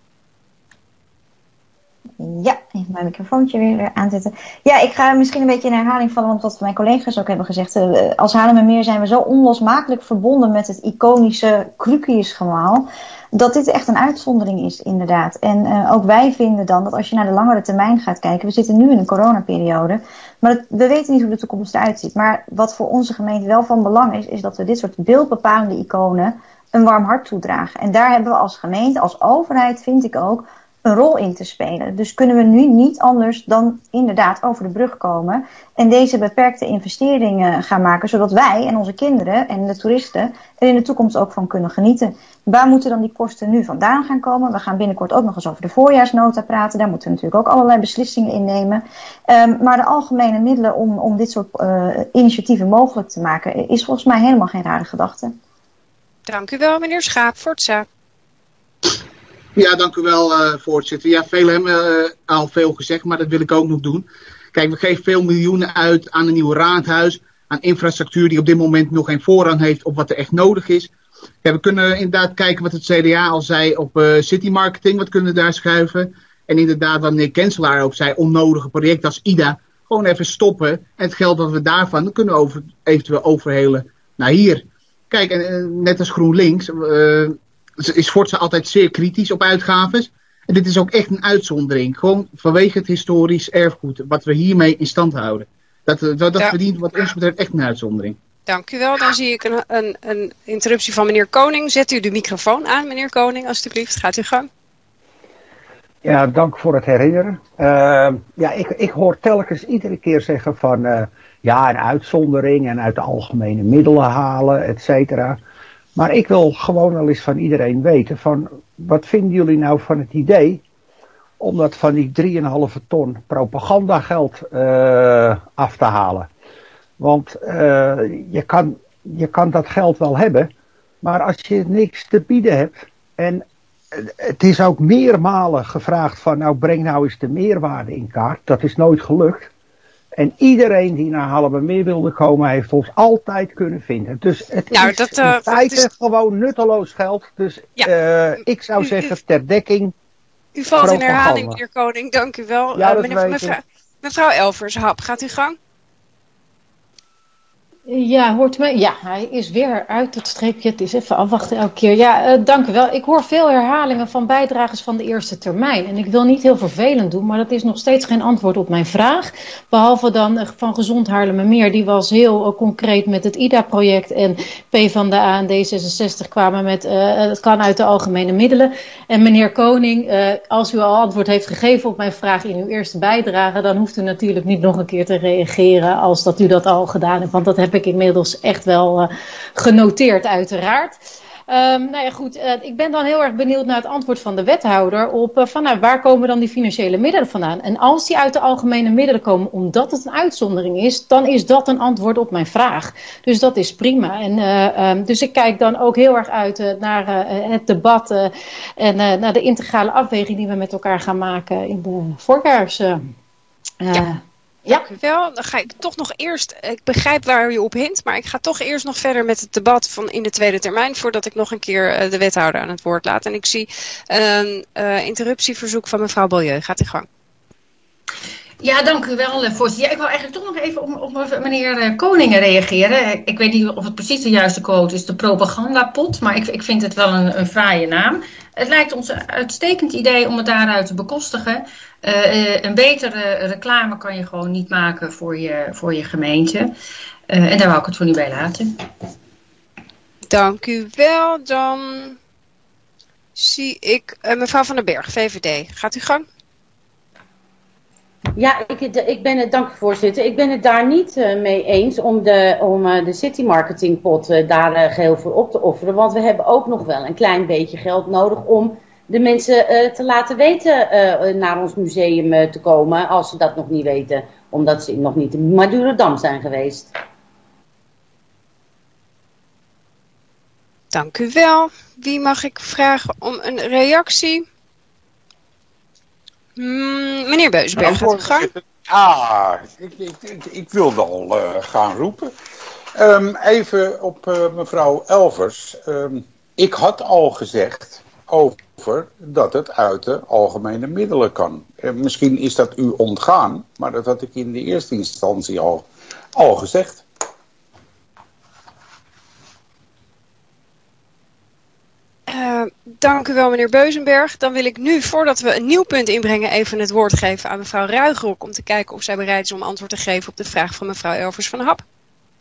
Ja, even mijn microfoontje weer aanzetten. Ja, ik ga misschien een beetje in herhaling vallen, want wat mijn collega's ook hebben gezegd. Uh, als Haarlemmermeer zijn we zo onlosmakelijk verbonden met het iconische Krukjesgemaal, dat dit echt een uitzondering is, inderdaad. En uh, ook wij vinden dan dat als je naar de langere termijn gaat kijken, we zitten nu in een coronaperiode, maar het, we weten niet hoe de toekomst eruit ziet. Maar wat voor onze gemeente wel van belang is, is dat we dit soort beeldbepalende iconen een warm hart toedragen. En daar hebben we als gemeente, als overheid, vind ik ook, een rol in te spelen. Dus kunnen we nu niet anders dan inderdaad over de brug komen en deze beperkte investeringen gaan maken, zodat wij en onze kinderen en de toeristen er in de toekomst ook van kunnen genieten. Waar moeten dan die kosten nu vandaan gaan komen? We gaan binnenkort ook nog eens over de voorjaarsnota praten. Daar moeten we natuurlijk ook allerlei beslissingen in nemen. Um, maar de algemene middelen om, om dit soort uh, initiatieven mogelijk te maken is volgens mij helemaal geen rare gedachte. Dank u wel, meneer Schaap. Voortza. Ja, dank u wel, uh, voorzitter. Ja, velen hebben uh, al veel gezegd, maar dat wil ik ook nog doen. Kijk, we geven veel miljoenen uit aan een nieuw raadhuis, aan infrastructuur die op dit moment nog geen voorrang heeft op wat er echt nodig is. Ja, we kunnen inderdaad kijken wat het C D A al zei op uh, city marketing, wat kunnen we daar schuiven. En inderdaad, wat meneer Kenselaar ook zei, onnodige projecten als I D A, gewoon even stoppen. En het geld dat we daarvan, dan kunnen we over, eventueel overhelen naar hier. Kijk, en, uh, net als GroenLinks... Uh, is Forza altijd zeer kritisch op uitgaves. En dit is ook echt een uitzondering. Gewoon vanwege het historisch erfgoed wat we hiermee in stand houden. Dat, dat, dat ja. verdient wat ons betreft echt een uitzondering. Dank u wel. Dan zie ik een, een, een interruptie van meneer Koning. Zet u de microfoon aan, meneer Koning, alstublieft. Gaat u gang. Ja, dank voor het herinneren. Uh, ja, ik, ik hoor telkens iedere keer zeggen van... Uh, ja, een uitzondering en uit de algemene middelen halen, et cetera. Maar ik wil gewoon wel eens van iedereen weten van... wat vinden jullie nou van het idee... om dat van die drieënhalve ton propagandageld uh, af te halen? Want uh, je, kan, je kan dat geld wel hebben... maar als je niks te bieden hebt... en het is ook meermalen gevraagd van... nou, breng nou eens de meerwaarde in kaart. Dat is nooit gelukt. En iedereen die naar Haarlemmermeer wilde komen... heeft ons altijd kunnen vinden. Dus het nou, is dat, uh, in feite is... gewoon nutteloos geld. Dus ja. uh, ik zou zeggen ter dekking... U valt in herhaling, meneer Koning. Dank u wel. Ja, uh, meneer, mevrouw, mevrouw Elvers, Hap, gaat u gang? Ja, hoort u mij? Ja, hij is weer uit het streepje. Het is even afwachten elke keer. Ja, uh, dank u wel. Ik hoor veel herhalingen van bijdragers van de eerste termijn. En ik wil niet heel vervelend doen, maar dat is nog steeds geen antwoord op mijn vraag. Behalve dan uh, van Gezond Haarlemmermeer. Die was heel uh, concreet met het I D A-project. En PvdA en D zesenzestig kwamen met uh, het kan uit de algemene middelen. En meneer Koning, uh, als u al antwoord heeft gegeven op mijn vraag in uw eerste bijdrage, dan hoeft u natuurlijk niet nog een keer te reageren als dat u dat al gedaan hebt. Want dat heb ik inmiddels echt wel uh, genoteerd uiteraard. Um, nou ja goed, uh, ik ben dan heel erg benieuwd naar het antwoord van de wethouder op uh, van, nou, waar komen dan die financiële middelen vandaan? En als die uit de algemene middelen komen omdat het een uitzondering is, dan is dat een antwoord op mijn vraag. Dus dat is prima. En, uh, um, dus ik kijk dan ook heel erg uit uh, naar uh, het debat uh, en uh, naar de integrale afweging die we met elkaar gaan maken in de voorjaars. Uh, uh, ja. Dank u wel. Dan ga ik toch nog eerst, ik begrijp waar u op hint, maar ik ga toch eerst nog verder met het debat van in de tweede termijn, voordat ik nog een keer uh, de wethouder aan het woord laat. En ik zie een uh, interruptieverzoek van mevrouw Beaulieu. Gaat u gang. Ja, dank u wel, voorzitter. Ja, ik wil eigenlijk toch nog even op, op meneer Koningen reageren. Ik weet niet of het precies de juiste quote is, de propagandapot, maar ik, ik vind het wel een, een fraaie naam. Het lijkt ons een uitstekend idee om het daaruit te bekostigen. Uh, een betere reclame kan je gewoon niet maken voor je, voor je gemeente. Uh, en daar wou ik het voor nu bij laten. Dank u wel. Dan zie ik uh, mevrouw Van den Berg, V V D. Gaat u gang? Ja, ik, ik ben het, dank u voorzitter. Ik ben het daar niet uh, mee eens om de, om, uh, de city marketingpot uh, daar uh, geheel voor op te offeren. Want we hebben ook nog wel een klein beetje geld nodig om de mensen uh, te laten weten uh, naar ons museum uh, te komen. Als ze dat nog niet weten, omdat ze nog niet in Madurodam zijn geweest. Dank u wel. Wie mag ik vragen om een reactie? Mm, meneer Beusberg, gaat u gang? Ja, ik, ik, ik, ik wilde al uh, gaan roepen. Um, even op uh, mevrouw Elvers. Um, ik had al gezegd over dat het uit de algemene middelen kan. Uh, misschien is dat u ontgaan, maar dat had ik in de eerste instantie al, al gezegd. Uh, dank u wel, meneer Beuzenberg. Dan wil ik nu, voordat we een nieuw punt inbrengen, even het woord geven aan mevrouw Ruigrok om te kijken of zij bereid is om antwoord te geven op de vraag van mevrouw Elvers van Hap.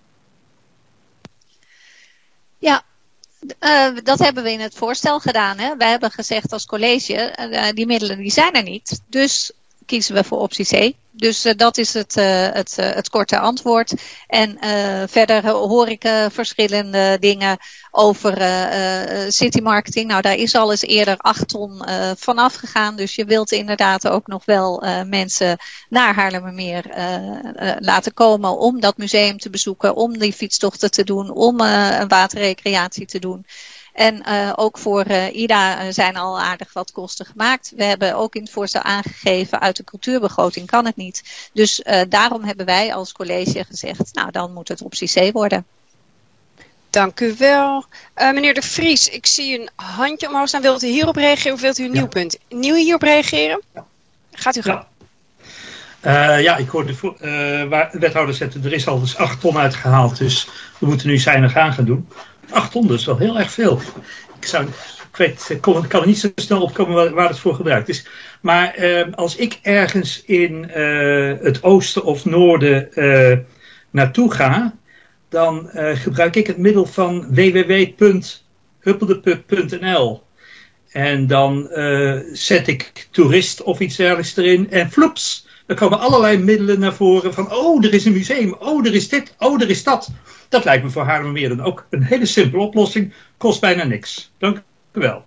Ja, uh, dat hebben we in het voorstel gedaan. Hè? Wij hebben gezegd als college, uh, die middelen die zijn er niet. Dus kiezen we voor optie C. Dus uh, dat is het, uh, het, uh, het korte antwoord. En uh, verder hoor ik uh, verschillende dingen over uh, uh, city marketing. Nou, daar is al eens eerder acht ton uh, vanaf gegaan. Dus je wilt inderdaad ook nog wel uh, mensen naar Haarlemmermeer uh, uh, laten komen om dat museum te bezoeken, om die fietstochten te doen, om uh, een waterrecreatie te doen. En uh, ook voor uh, I D A zijn al aardig wat kosten gemaakt. We hebben ook in het voorstel aangegeven, uit de cultuurbegroting kan het niet. Dus uh, daarom hebben wij als college gezegd, nou dan moet het optie C worden. Dank u wel. Uh, meneer De Vries, ik zie een handje omhoog staan. Wilt u hierop reageren of wilt u een ja. nieuw punt? Nieuw hierop reageren? Gaat u gang. Ja. Uh, ja, ik hoorde de uh, wethouder zetten, er is al dus acht ton uitgehaald. Dus we moeten nu zijn en gaan gaan doen. acht ton, dat is wel heel erg veel. Ik zou, weet, ik kan, kan er niet zo snel opkomen waar, waar het voor gebruikt is. Maar uh, als ik ergens in uh, het oosten of noorden uh, naartoe ga, dan uh, gebruik ik het middel van w w w punt huppeldepup punt n l. En dan uh, zet ik toerist of iets dergelijks erin en floeps, dan komen allerlei middelen naar voren van oh, er is een museum, oh, er is dit, oh, er is dat. Dat lijkt me voor Haarlemmermeer dan ook een hele simpele oplossing, kost bijna niks. Dank u wel.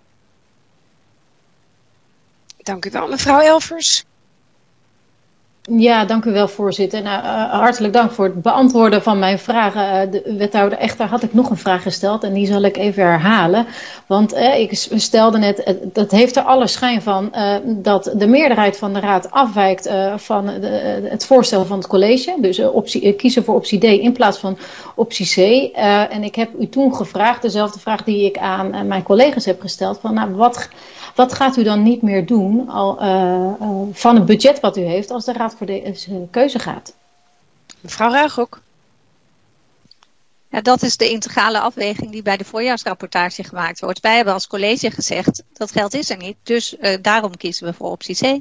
Dank u wel, mevrouw Elvers. Ja, dank u wel, voorzitter. Nou, uh, hartelijk dank voor het beantwoorden van mijn vragen. Uh, de wethouder Echter had ik nog een vraag gesteld en die zal ik even herhalen. Want uh, ik stelde net, uh, dat heeft er alle schijn van uh, dat de meerderheid van de raad afwijkt uh, van de, uh, het voorstel van het college. Dus uh, optie, uh, kiezen voor optie D in plaats van optie C. Uh, en ik heb u toen gevraagd, dezelfde vraag die ik aan uh, mijn collega's heb gesteld, van nou, wat... Wat gaat u dan niet meer doen al, uh, uh, van het budget wat u heeft als de raad voor deze keuze gaat? Mevrouw Ruigrok. Ja, dat is de integrale afweging die bij de voorjaarsrapportage gemaakt wordt. Wij hebben als college gezegd, dat geld is er niet, dus uh, daarom kiezen we voor optie C.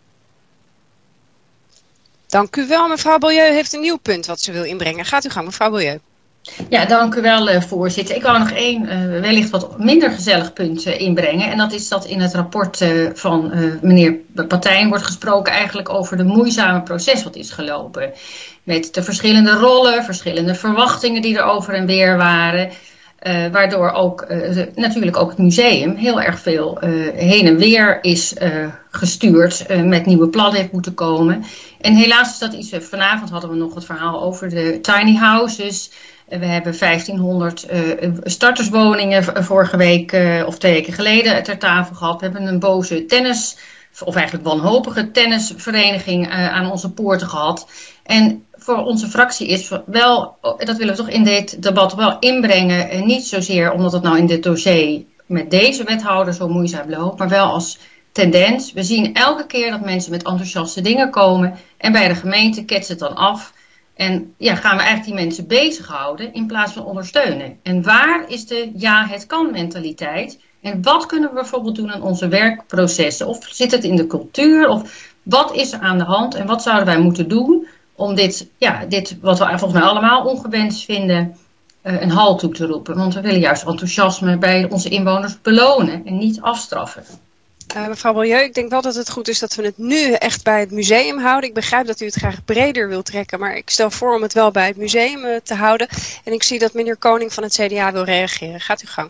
Dank u wel. Mevrouw Beaulieu heeft een nieuw punt wat ze wil inbrengen. Gaat u gang, mevrouw Beaulieu. Ja, dank u wel, uh, voorzitter. Ik wou nog één, uh, wellicht wat minder gezellig punt uh, inbrengen. En dat is dat in het rapport uh, van uh, meneer Patijn wordt gesproken eigenlijk over de moeizame proces wat is gelopen. Met de verschillende rollen, verschillende verwachtingen die er over en weer waren. Uh, waardoor ook uh, natuurlijk ook het museum heel erg veel uh, heen en weer is uh, gestuurd. Uh, met nieuwe plannen heeft moeten komen. En helaas is dat iets, uh, vanavond hadden we nog het verhaal over de tiny houses. We hebben vijftienhonderd uh, starterswoningen vorige week uh, of twee weken geleden ter tafel gehad. We hebben een boze tennis, of eigenlijk wanhopige tennisvereniging uh, aan onze poorten gehad. En voor onze fractie is wel, dat willen we toch in dit debat wel inbrengen. En niet zozeer omdat het nou in dit dossier met deze wethouder zo moeizaam loopt, maar wel als tendens. We zien elke keer dat mensen met enthousiaste dingen komen en bij de gemeente ketsen het dan af. En ja, gaan we eigenlijk die mensen bezighouden in plaats van ondersteunen. En waar is de ja, het kan mentaliteit? En wat kunnen we bijvoorbeeld doen aan onze werkprocessen? Of zit het in de cultuur? Of wat is er aan de hand? En wat zouden wij moeten doen om dit, ja, dit wat we volgens mij allemaal ongewenst vinden, uh, een halt toe te roepen? Want we willen juist enthousiasme bij onze inwoners belonen en niet afstraffen. Uh, mevrouw Beaulieu, ik denk wel dat het goed is dat we het nu echt bij het museum houden. Ik begrijp dat u het graag breder wilt trekken, maar ik stel voor om het wel bij het museum uh, te houden. En ik zie dat meneer Koning van het C D A wil reageren. Gaat u gang.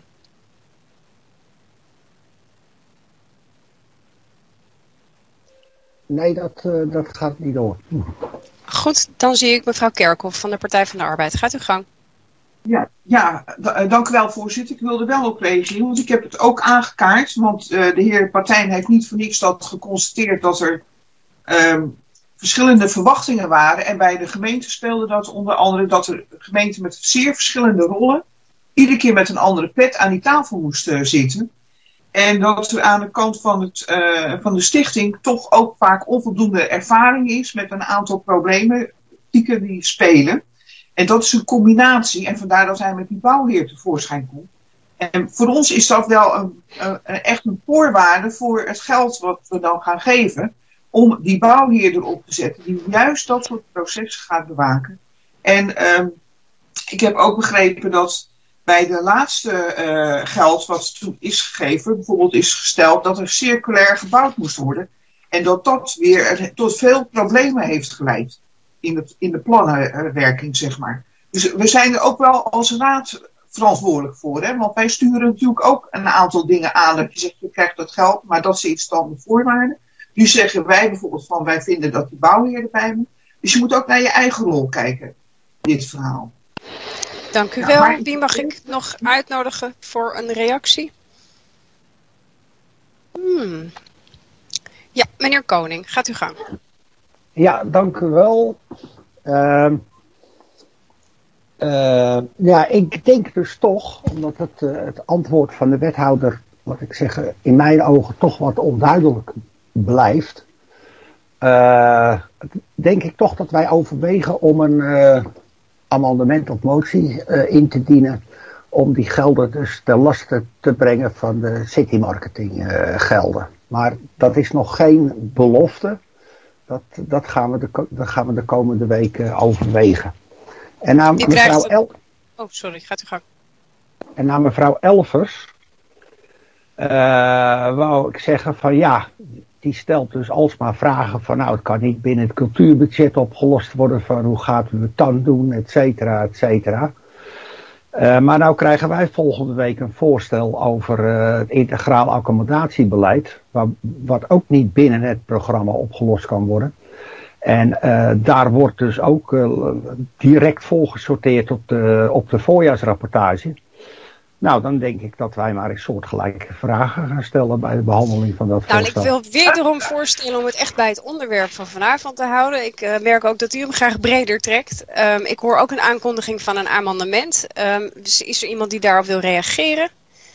Nee, dat, uh, dat gaat niet door. Goed, dan zie ik mevrouw Kerkhoff van de Partij van de Arbeid. Gaat u gang. Ja, ja, dank u wel, voorzitter. Ik wilde wel op reageren, want ik heb het ook aangekaart. Want uh, de heer Partijn heeft niet voor niks dat geconstateerd dat er um, verschillende verwachtingen waren. En bij de gemeente speelde dat onder andere dat er gemeenten met zeer verschillende rollen iedere keer met een andere pet aan die tafel moesten uh, zitten. En dat er aan de kant van, het, uh, van de stichting toch ook vaak onvoldoende ervaring is met een aantal problemen die spelen. En dat is een combinatie en vandaar dat hij met die bouwheer tevoorschijn komt. En voor ons is dat wel een, een, een, echt een voorwaarde voor het geld wat we dan gaan geven. Om die bouwheer erop te zetten die juist dat soort processen gaat bewaken. En um, ik heb ook begrepen dat bij de laatste uh, geld wat toen is gegeven, bijvoorbeeld is gesteld dat er circulair gebouwd moest worden. En dat dat weer tot veel problemen heeft geleid. In de, in de plannenwerking, zeg maar. Dus we zijn er ook wel als raad verantwoordelijk voor. Hè? Want wij sturen natuurlijk ook een aantal dingen aan. Dat je zegt, je krijgt dat geld, maar dat zijn dan de voorwaarden. Nu zeggen wij bijvoorbeeld van, wij vinden dat de bouwheer erbij moet. Dus je moet ook naar je eigen rol kijken, in dit verhaal. Dank u ja, wel. Maar... Wie mag ik nog uitnodigen voor een reactie? Hmm. Ja, meneer Koning, gaat u gang. Ja, dank u wel. Uh, uh, ja, ik denk dus toch, omdat het, uh, het antwoord van de wethouder, wat ik zeg, in mijn ogen toch wat onduidelijk blijft. Uh, denk ik toch dat wij overwegen om een uh, amendement of motie uh, in te dienen om die gelden dus ten laste te brengen van de citymarketing uh, gelden. Maar dat is nog geen belofte. Dat, dat, gaan we de, dat gaan we de komende weken overwegen. En naar Je mevrouw krijgt... El... Oh, sorry, gaat u gang. En naar mevrouw Elvers uh, wou ik zeggen van ja, die stelt dus alsmaar vragen van nou, het kan niet binnen het cultuurbudget opgelost worden van hoe gaat u het dan doen, et cetera, et cetera. Uh, maar nou krijgen wij volgende week een voorstel over uh, het integraal accommodatiebeleid, wat, wat ook niet binnen het programma opgelost kan worden. En uh, daar wordt dus ook uh, direct volgesorteerd op de, op de voorjaarsrapportage. Nou, dan denk ik dat wij maar eens soortgelijke vragen gaan stellen bij de behandeling van dat Nou, voorstel. ik wil wederom voorstellen om het echt bij het onderwerp van vanavond te houden. Ik uh, merk ook dat u hem graag breder trekt. Um, ik hoor ook een aankondiging van een amendement. Um, dus is er iemand die daarop wil reageren?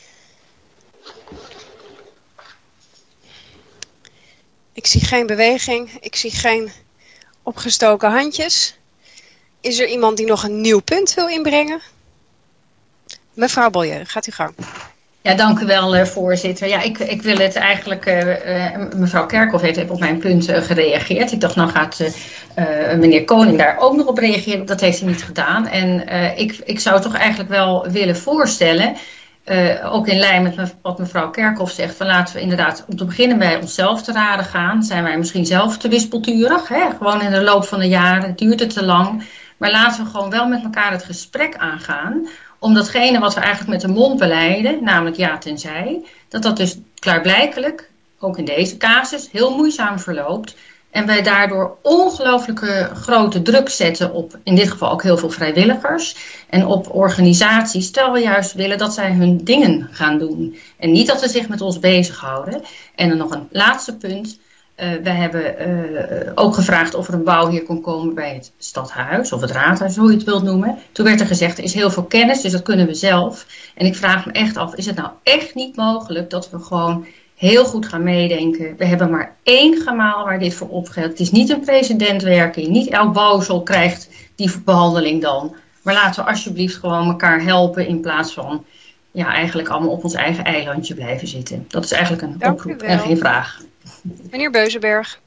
Ik zie geen beweging. Ik zie geen opgestoken handjes. Is er iemand die nog een nieuw punt wil inbrengen? Mevrouw Boyer, gaat u gang. Ja, dank u wel, uh, voorzitter. Ja, ik, ik wil het eigenlijk, uh, uh, mevrouw Kerkhoff heeft even op mijn punt uh, gereageerd. Ik dacht, nou gaat uh, uh, meneer Koning daar ook nog op reageren. Dat heeft hij niet gedaan. En uh, ik, ik zou toch eigenlijk wel willen voorstellen, uh, ook in lijn met me, wat mevrouw Kerkhoff zegt, van laten we inderdaad om te beginnen bij onszelf te raden gaan. Zijn wij misschien zelf te wispelturig? Hè? Gewoon in de loop van de jaren, duurt het te lang. Maar laten we gewoon wel met elkaar het gesprek aangaan. Om datgene wat we eigenlijk met de mond belijden, namelijk ja tenzij, dat dat dus klaarblijkelijk, ook in deze casus, heel moeizaam verloopt. En wij daardoor ongelooflijke grote druk zetten op, in dit geval ook heel veel vrijwilligers. En op organisaties, terwijl we juist willen dat zij hun dingen gaan doen. En niet dat ze zich met ons bezighouden. En dan nog een laatste punt. Uh, we hebben uh, ook gevraagd of er een bouw hier kon komen bij het stadhuis of het raadhuis, hoe je het wilt noemen. Toen werd er gezegd, er is heel veel kennis, dus dat kunnen we zelf. En ik vraag me echt af, is het nou echt niet mogelijk dat we gewoon heel goed gaan meedenken? We hebben maar één gemaal waar dit voor opgeldt. Het is niet een precedentwerking, niet elk bouwsel krijgt die behandeling dan. Maar laten we alsjeblieft gewoon elkaar helpen in plaats van ja, eigenlijk allemaal op ons eigen eilandje blijven zitten. Dat is eigenlijk een Dank oproep u wel. en geen vraag. Meneer Beuzenberg.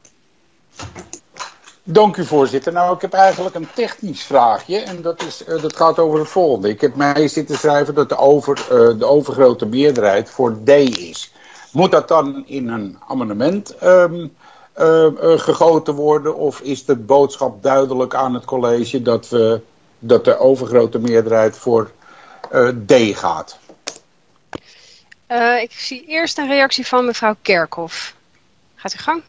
Dank u, voorzitter. Nou, ik heb eigenlijk een technisch vraagje en dat, is, uh, dat gaat over het volgende. Ik heb mij zitten schrijven dat de, over, uh, de overgrote meerderheid voor D is. Moet dat dan in een amendement um, uh, uh, gegoten worden of is de boodschap duidelijk aan het college dat, we, dat de overgrote meerderheid voor uh, D gaat? Uh, ik zie eerst een reactie van mevrouw Kerkhoff. Gaat u gang.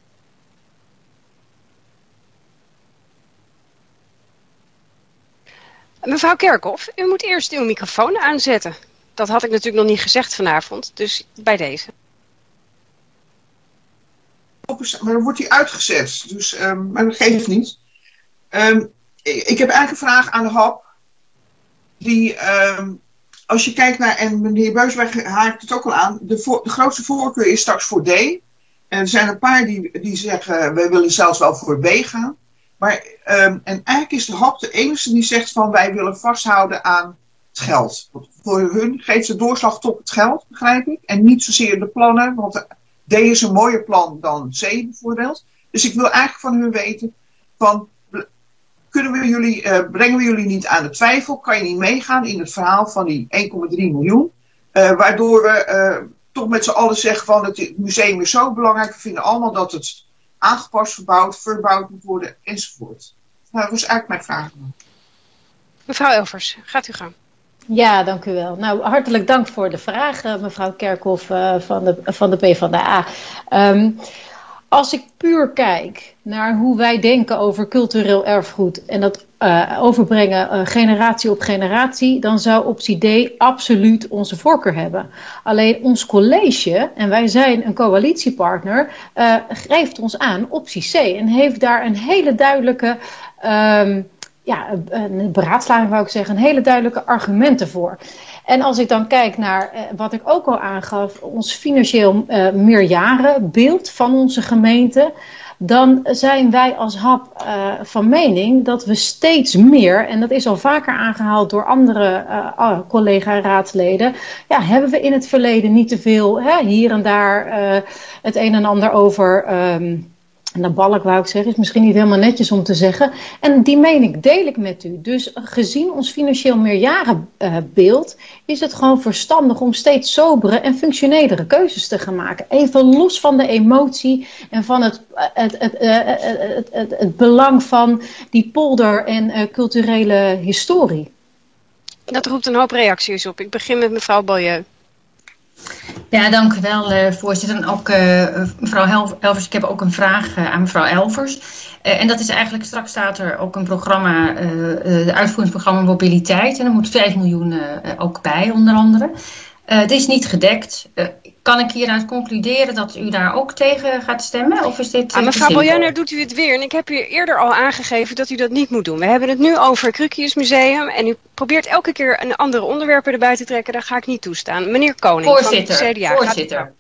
Mevrouw Kerkhoff, u moet eerst uw microfoon aanzetten. Dat had ik natuurlijk nog niet gezegd vanavond, dus bij deze. Maar dan wordt hij uitgezet, dus, um, maar dat geeft niet. Um, ik, ik heb eigenlijk een vraag aan de H A P. Die, um, als je kijkt naar, en meneer Beusberg haakt het ook al aan, de, voor, de grootste voorkeur is straks voor D. En er zijn een paar die, die zeggen, wij willen zelfs wel voor B gaan. Maar, um, en eigenlijk is de H A P de enige die zegt van, wij willen vasthouden aan het geld. Want voor hun geeft de doorslag tot het geld, begrijp ik. En niet zozeer de plannen, want D is een mooier plan dan C bijvoorbeeld. Dus ik wil eigenlijk van hun weten, van, kunnen we jullie, uh, brengen we jullie niet aan de twijfel? Kan je niet meegaan in het verhaal van die één komma drie miljoen? Uh, waardoor we uh, toch met z'n allen zeggen van het museum is zo belangrijk. We vinden allemaal dat het aangepast, verbouwd, verbouwd moet worden enzovoort. Nou, dat was eigenlijk mijn vraag. Mevrouw Elvers, gaat u gang. Ja, dank u wel. Nou, hartelijk dank voor de vraag, mevrouw Kerkhoff uh, van de, van de PvdA. Um, als ik puur kijk naar hoe wij denken over cultureel erfgoed en dat uh, overbrengen uh, generatie op generatie, dan zou optie D absoluut onze voorkeur hebben. Alleen ons college, en wij zijn een coalitiepartner, uh, geeft ons aan optie C en heeft daar een hele duidelijke um, ja, een beraadslaging wou ik zeggen, een hele duidelijke argumenten voor. En als ik dan kijk naar uh, wat ik ook al aangaf, ons financieel uh, meerjarenbeeld van onze gemeente, dan zijn wij als H A P uh, van mening dat we steeds meer, en dat is al vaker aangehaald door andere uh, collega-raadsleden, ja, hebben we in het verleden niet te veel, hè, hier en daar uh, het een en ander over... Um, En dat balk wou ik zeggen, is misschien niet helemaal netjes om te zeggen. En die mening deel ik met u. Dus gezien ons financieel meerjarenbeeld is het gewoon verstandig om steeds sobere en functionelere keuzes te gaan maken. Even los van de emotie en van het, het, het, het, het, het, het belang van die polder en uh, culturele historie. Dat roept een hoop reacties op. Ik begin met mevrouw Beaulieu. Ja, dank u wel, uh, voorzitter. En ook uh, mevrouw Elvers, ik heb ook een vraag uh, aan mevrouw Elvers. Uh, en dat is eigenlijk, straks staat er ook een programma, uh, uh, de uitvoeringsprogramma Mobiliteit. En er moet vijf miljoen uh, ook bij, onder andere. Uh, het is niet gedekt. Uh, kan ik hieruit concluderen dat u daar ook tegen gaat stemmen? Of is dit, ah, mevrouw Beaulieu, nou doet u het weer. En ik heb u eerder al aangegeven dat u dat niet moet doen. We hebben het nu over het Cruquius Museum. En u probeert elke keer een andere onderwerpen erbij te trekken. Dat ga ik niet toestaan. Meneer Koning voorzitter, van het C D A. Voorzitter.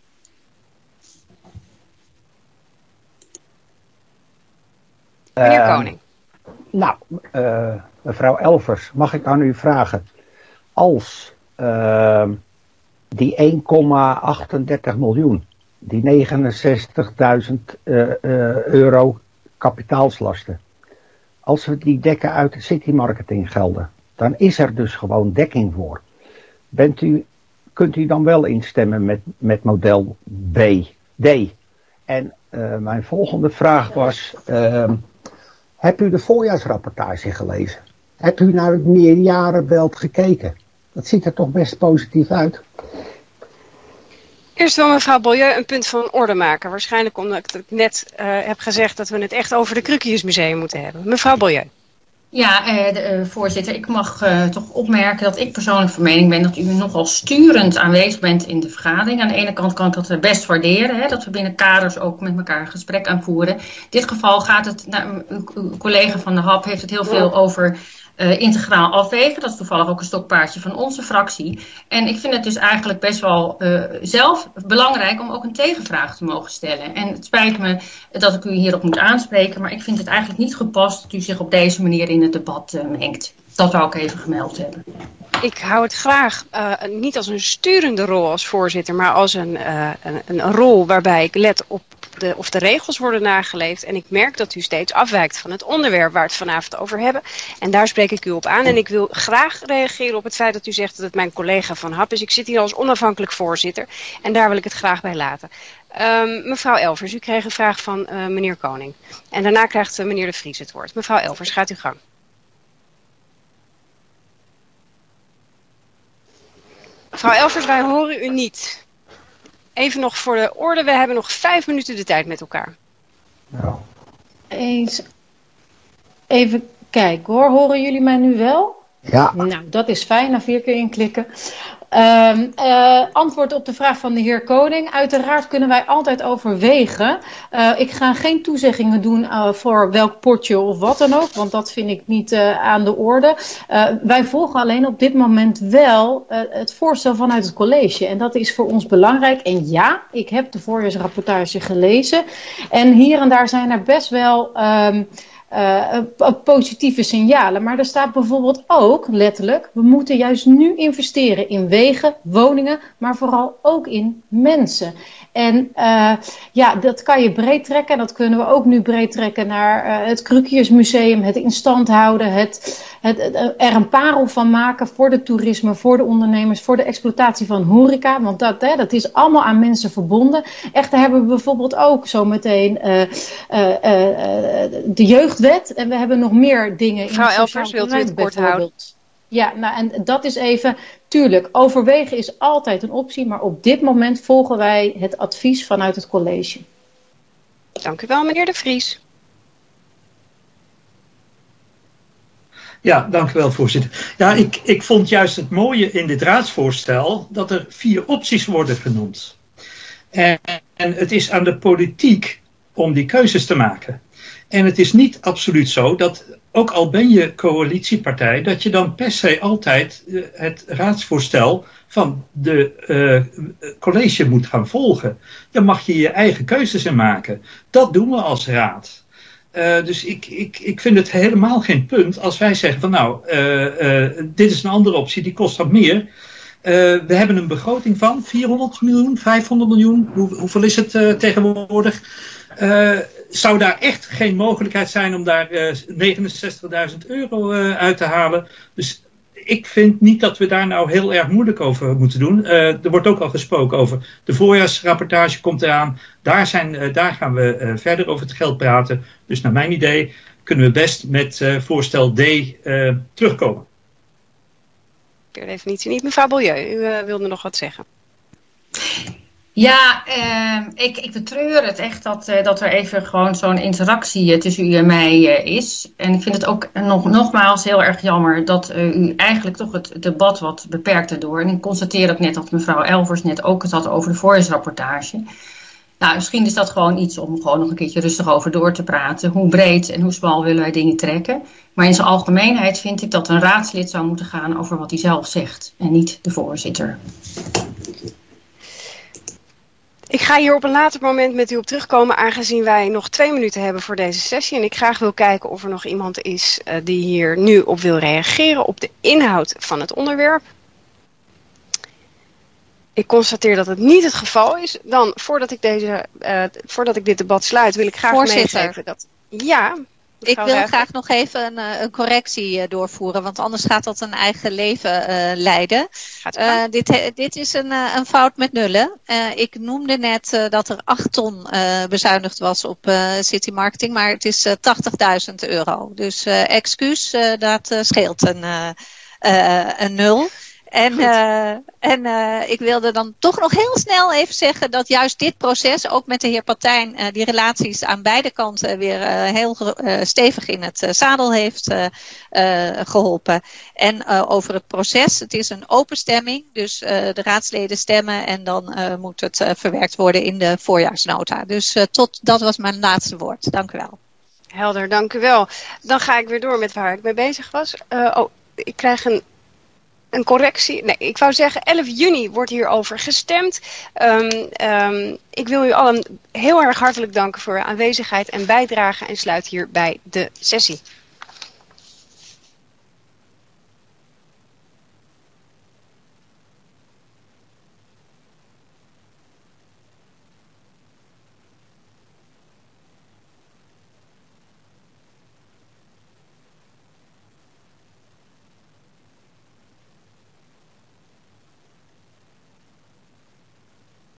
Meneer Uh, Koning. Nou, uh, mevrouw Elvers, mag ik aan u vragen. Als uh, die één komma achtendertig miljoen, die negenenzestigduizend uh, uh, euro kapitaalslasten, als we die dekken uit de citymarketing gelden, dan is er dus gewoon dekking voor. Bent u, kunt u dan wel instemmen met, met model B, D? En uh, mijn volgende vraag was, uh, hebt u de voorjaarsrapportage gelezen? Hebt u naar het meerjarenbeeld gekeken? Dat ziet er toch best positief uit. Eerst wil mevrouw Beaulieu een punt van orde maken. Waarschijnlijk omdat ik net uh, heb gezegd dat we het echt over de Cruquius Museum moeten hebben. Mevrouw Beaulieu. Ja, eh, de, uh, voorzitter, ik mag uh, toch opmerken dat ik persoonlijk van mening ben dat u nogal sturend aanwezig bent in de vergadering. Aan de ene kant kan ik dat best waarderen, hè, dat we binnen kaders ook met elkaar een gesprek aanvoeren. In dit geval gaat het, nou, uw, uw collega van de H A P heeft het heel veel over uh, integraal afwegen. Dat is toevallig ook een stokpaardje van onze fractie. En ik vind het dus eigenlijk best wel uh, zelf belangrijk om ook een tegenvraag te mogen stellen. En het spijt me dat ik u hierop moet aanspreken, maar ik vind het eigenlijk niet gepast dat u zich op deze manier in het debat uh, mengt. Dat wou ik even gemeld hebben. Ik hou het graag uh, niet als een sturende rol als voorzitter, maar als een, uh, een, een rol waarbij ik let op de, of de regels worden nageleefd. En ik merk dat u steeds afwijkt van het onderwerp waar we het vanavond over hebben. En daar spreek ik u op aan. En ik wil graag reageren op het feit dat u zegt dat het mijn collega van H A P is. Ik zit hier als onafhankelijk voorzitter en daar wil ik het graag bij laten. Um, mevrouw Elvers, u kreeg een vraag van uh, meneer Koning. En daarna krijgt uh, meneer De Vries het woord. Mevrouw Elvers, gaat uw gang. Mevrouw Elvers, wij horen u niet. Even nog voor de orde, we hebben nog vijf minuten de tijd met elkaar. Ja. Eens even kijken hoor, horen jullie mij nu wel? Ja. Nou, dat is fijn, na vier keer inklikken. Uh, uh, antwoord op de vraag van de heer Koning. Uiteraard kunnen wij altijd overwegen. Uh, ik ga geen toezeggingen doen uh, voor welk potje of wat dan ook, want dat vind ik niet uh, aan de orde. Uh, wij volgen alleen op dit moment wel uh, het voorstel vanuit het college. En dat is voor ons belangrijk. En ja, ik heb de voorjaarsrapportage gelezen. En hier en daar zijn er best wel Um, Uh, positieve signalen. Maar er staat bijvoorbeeld ook, letterlijk, we moeten juist nu investeren in wegen, woningen, maar vooral ook in mensen. En uh, ja, dat kan je breed trekken. Dat kunnen we ook nu breed trekken naar uh, het Cruquius Museum, het in stand houden, het, het, het er een parel van maken voor de toerisme, voor de ondernemers, voor de exploitatie van horeca. Want dat, hè, dat is allemaal aan mensen verbonden. Echter hebben we bijvoorbeeld ook zometeen uh, uh, uh, de jeugdwet. En we hebben nog meer dingen. Mevrouw Elvers, wilt u het kort houden? Ja, nou en dat is even, tuurlijk, overwegen is altijd een optie, maar op dit moment volgen wij het advies vanuit het college. Dank u wel, meneer De Vries. Ja, dank u wel, voorzitter. Ja, ik, ik vond juist het mooie in dit raadsvoorstel dat er vier opties worden genoemd. En, en het is aan de politiek om die keuzes te maken. En het is niet absoluut zo dat, ook al ben je coalitiepartij, dat je dan per se altijd uh, het raadsvoorstel van de uh, college moet gaan volgen. Dan mag je je eigen keuzes in maken. Dat doen we als raad. Uh, dus ik, ik, ik vind het helemaal geen punt als wij zeggen van nou, uh, uh, dit is een andere optie, die kost wat meer. Uh, we hebben een begroting van vierhonderd miljoen, vijfhonderd miljoen, Hoe, hoeveel is het uh, tegenwoordig? Uh, zou daar echt geen mogelijkheid zijn om daar uh, negenenzestigduizend euro uh, uit te halen? Dus ik vind niet dat we daar nou heel erg moeilijk over moeten doen. Uh, er wordt ook al gesproken over de voorjaarsrapportage komt eraan. Daar, zijn, uh, daar gaan we uh, verder over het geld praten. Dus naar mijn idee kunnen we best met uh, voorstel D uh, terugkomen. Per definitie niet. Mevrouw Beaulieu, u uh, wilde nog wat zeggen. Ja, uh, ik, ik betreur het echt dat, uh, dat er even gewoon zo'n interactie uh, tussen u en mij uh, is. En ik vind het ook nog, nogmaals heel erg jammer dat uh, u eigenlijk toch het debat wat beperkte door. En ik constateer ook net dat mevrouw Elvers net ook het had over de voorjaarsrapportage. Nou, misschien is dat gewoon iets om gewoon nog een keertje rustig over door te praten. Hoe breed en hoe smal willen wij dingen trekken. Maar in zijn algemeenheid vind ik dat een raadslid zou moeten gaan over wat hij zelf zegt. En niet de voorzitter. Ik ga hier op een later moment met u op terugkomen, aangezien wij nog twee minuten hebben voor deze sessie. En ik graag wil kijken of er nog iemand is uh, die hier nu op wil reageren op de inhoud van het onderwerp. Ik constateer dat het niet het geval is. Dan, voordat ik, deze, uh, voordat ik dit debat sluit, wil ik graag Voorzitter. meegeven dat... Ja, ik wil Ruijter. graag nog even een, een correctie uh, doorvoeren, want anders gaat dat een eigen leven uh, leiden. Uh, dit, dit is een, uh, een fout met nullen. Uh, ik noemde net uh, dat er acht ton uh, bezuinigd was op uh, City Marketing, maar het is uh, tachtigduizend euro. Dus uh, excuus, uh, dat uh, scheelt een, uh, uh, een nul. En, uh, en uh, ik wilde dan toch nog heel snel even zeggen dat juist dit proces, ook met de heer Partijn, uh, die relaties aan beide kanten weer uh, heel uh, stevig in het uh, zadel heeft uh, uh, geholpen. En uh, over het proces, het is een open stemming, dus uh, de raadsleden stemmen en dan uh, moet het uh, verwerkt worden in de voorjaarsnota. Dus uh, tot, dat was mijn laatste woord. Dank u wel. Helder, dank u wel. Dan ga ik weer door met waar ik mee bezig was. Uh, oh, ik krijg een... Een correctie. Nee, ik wou zeggen elf juni wordt hierover gestemd. Um, um, ik wil u allen heel erg hartelijk danken voor uw aanwezigheid en bijdrage en sluit hierbij de sessie.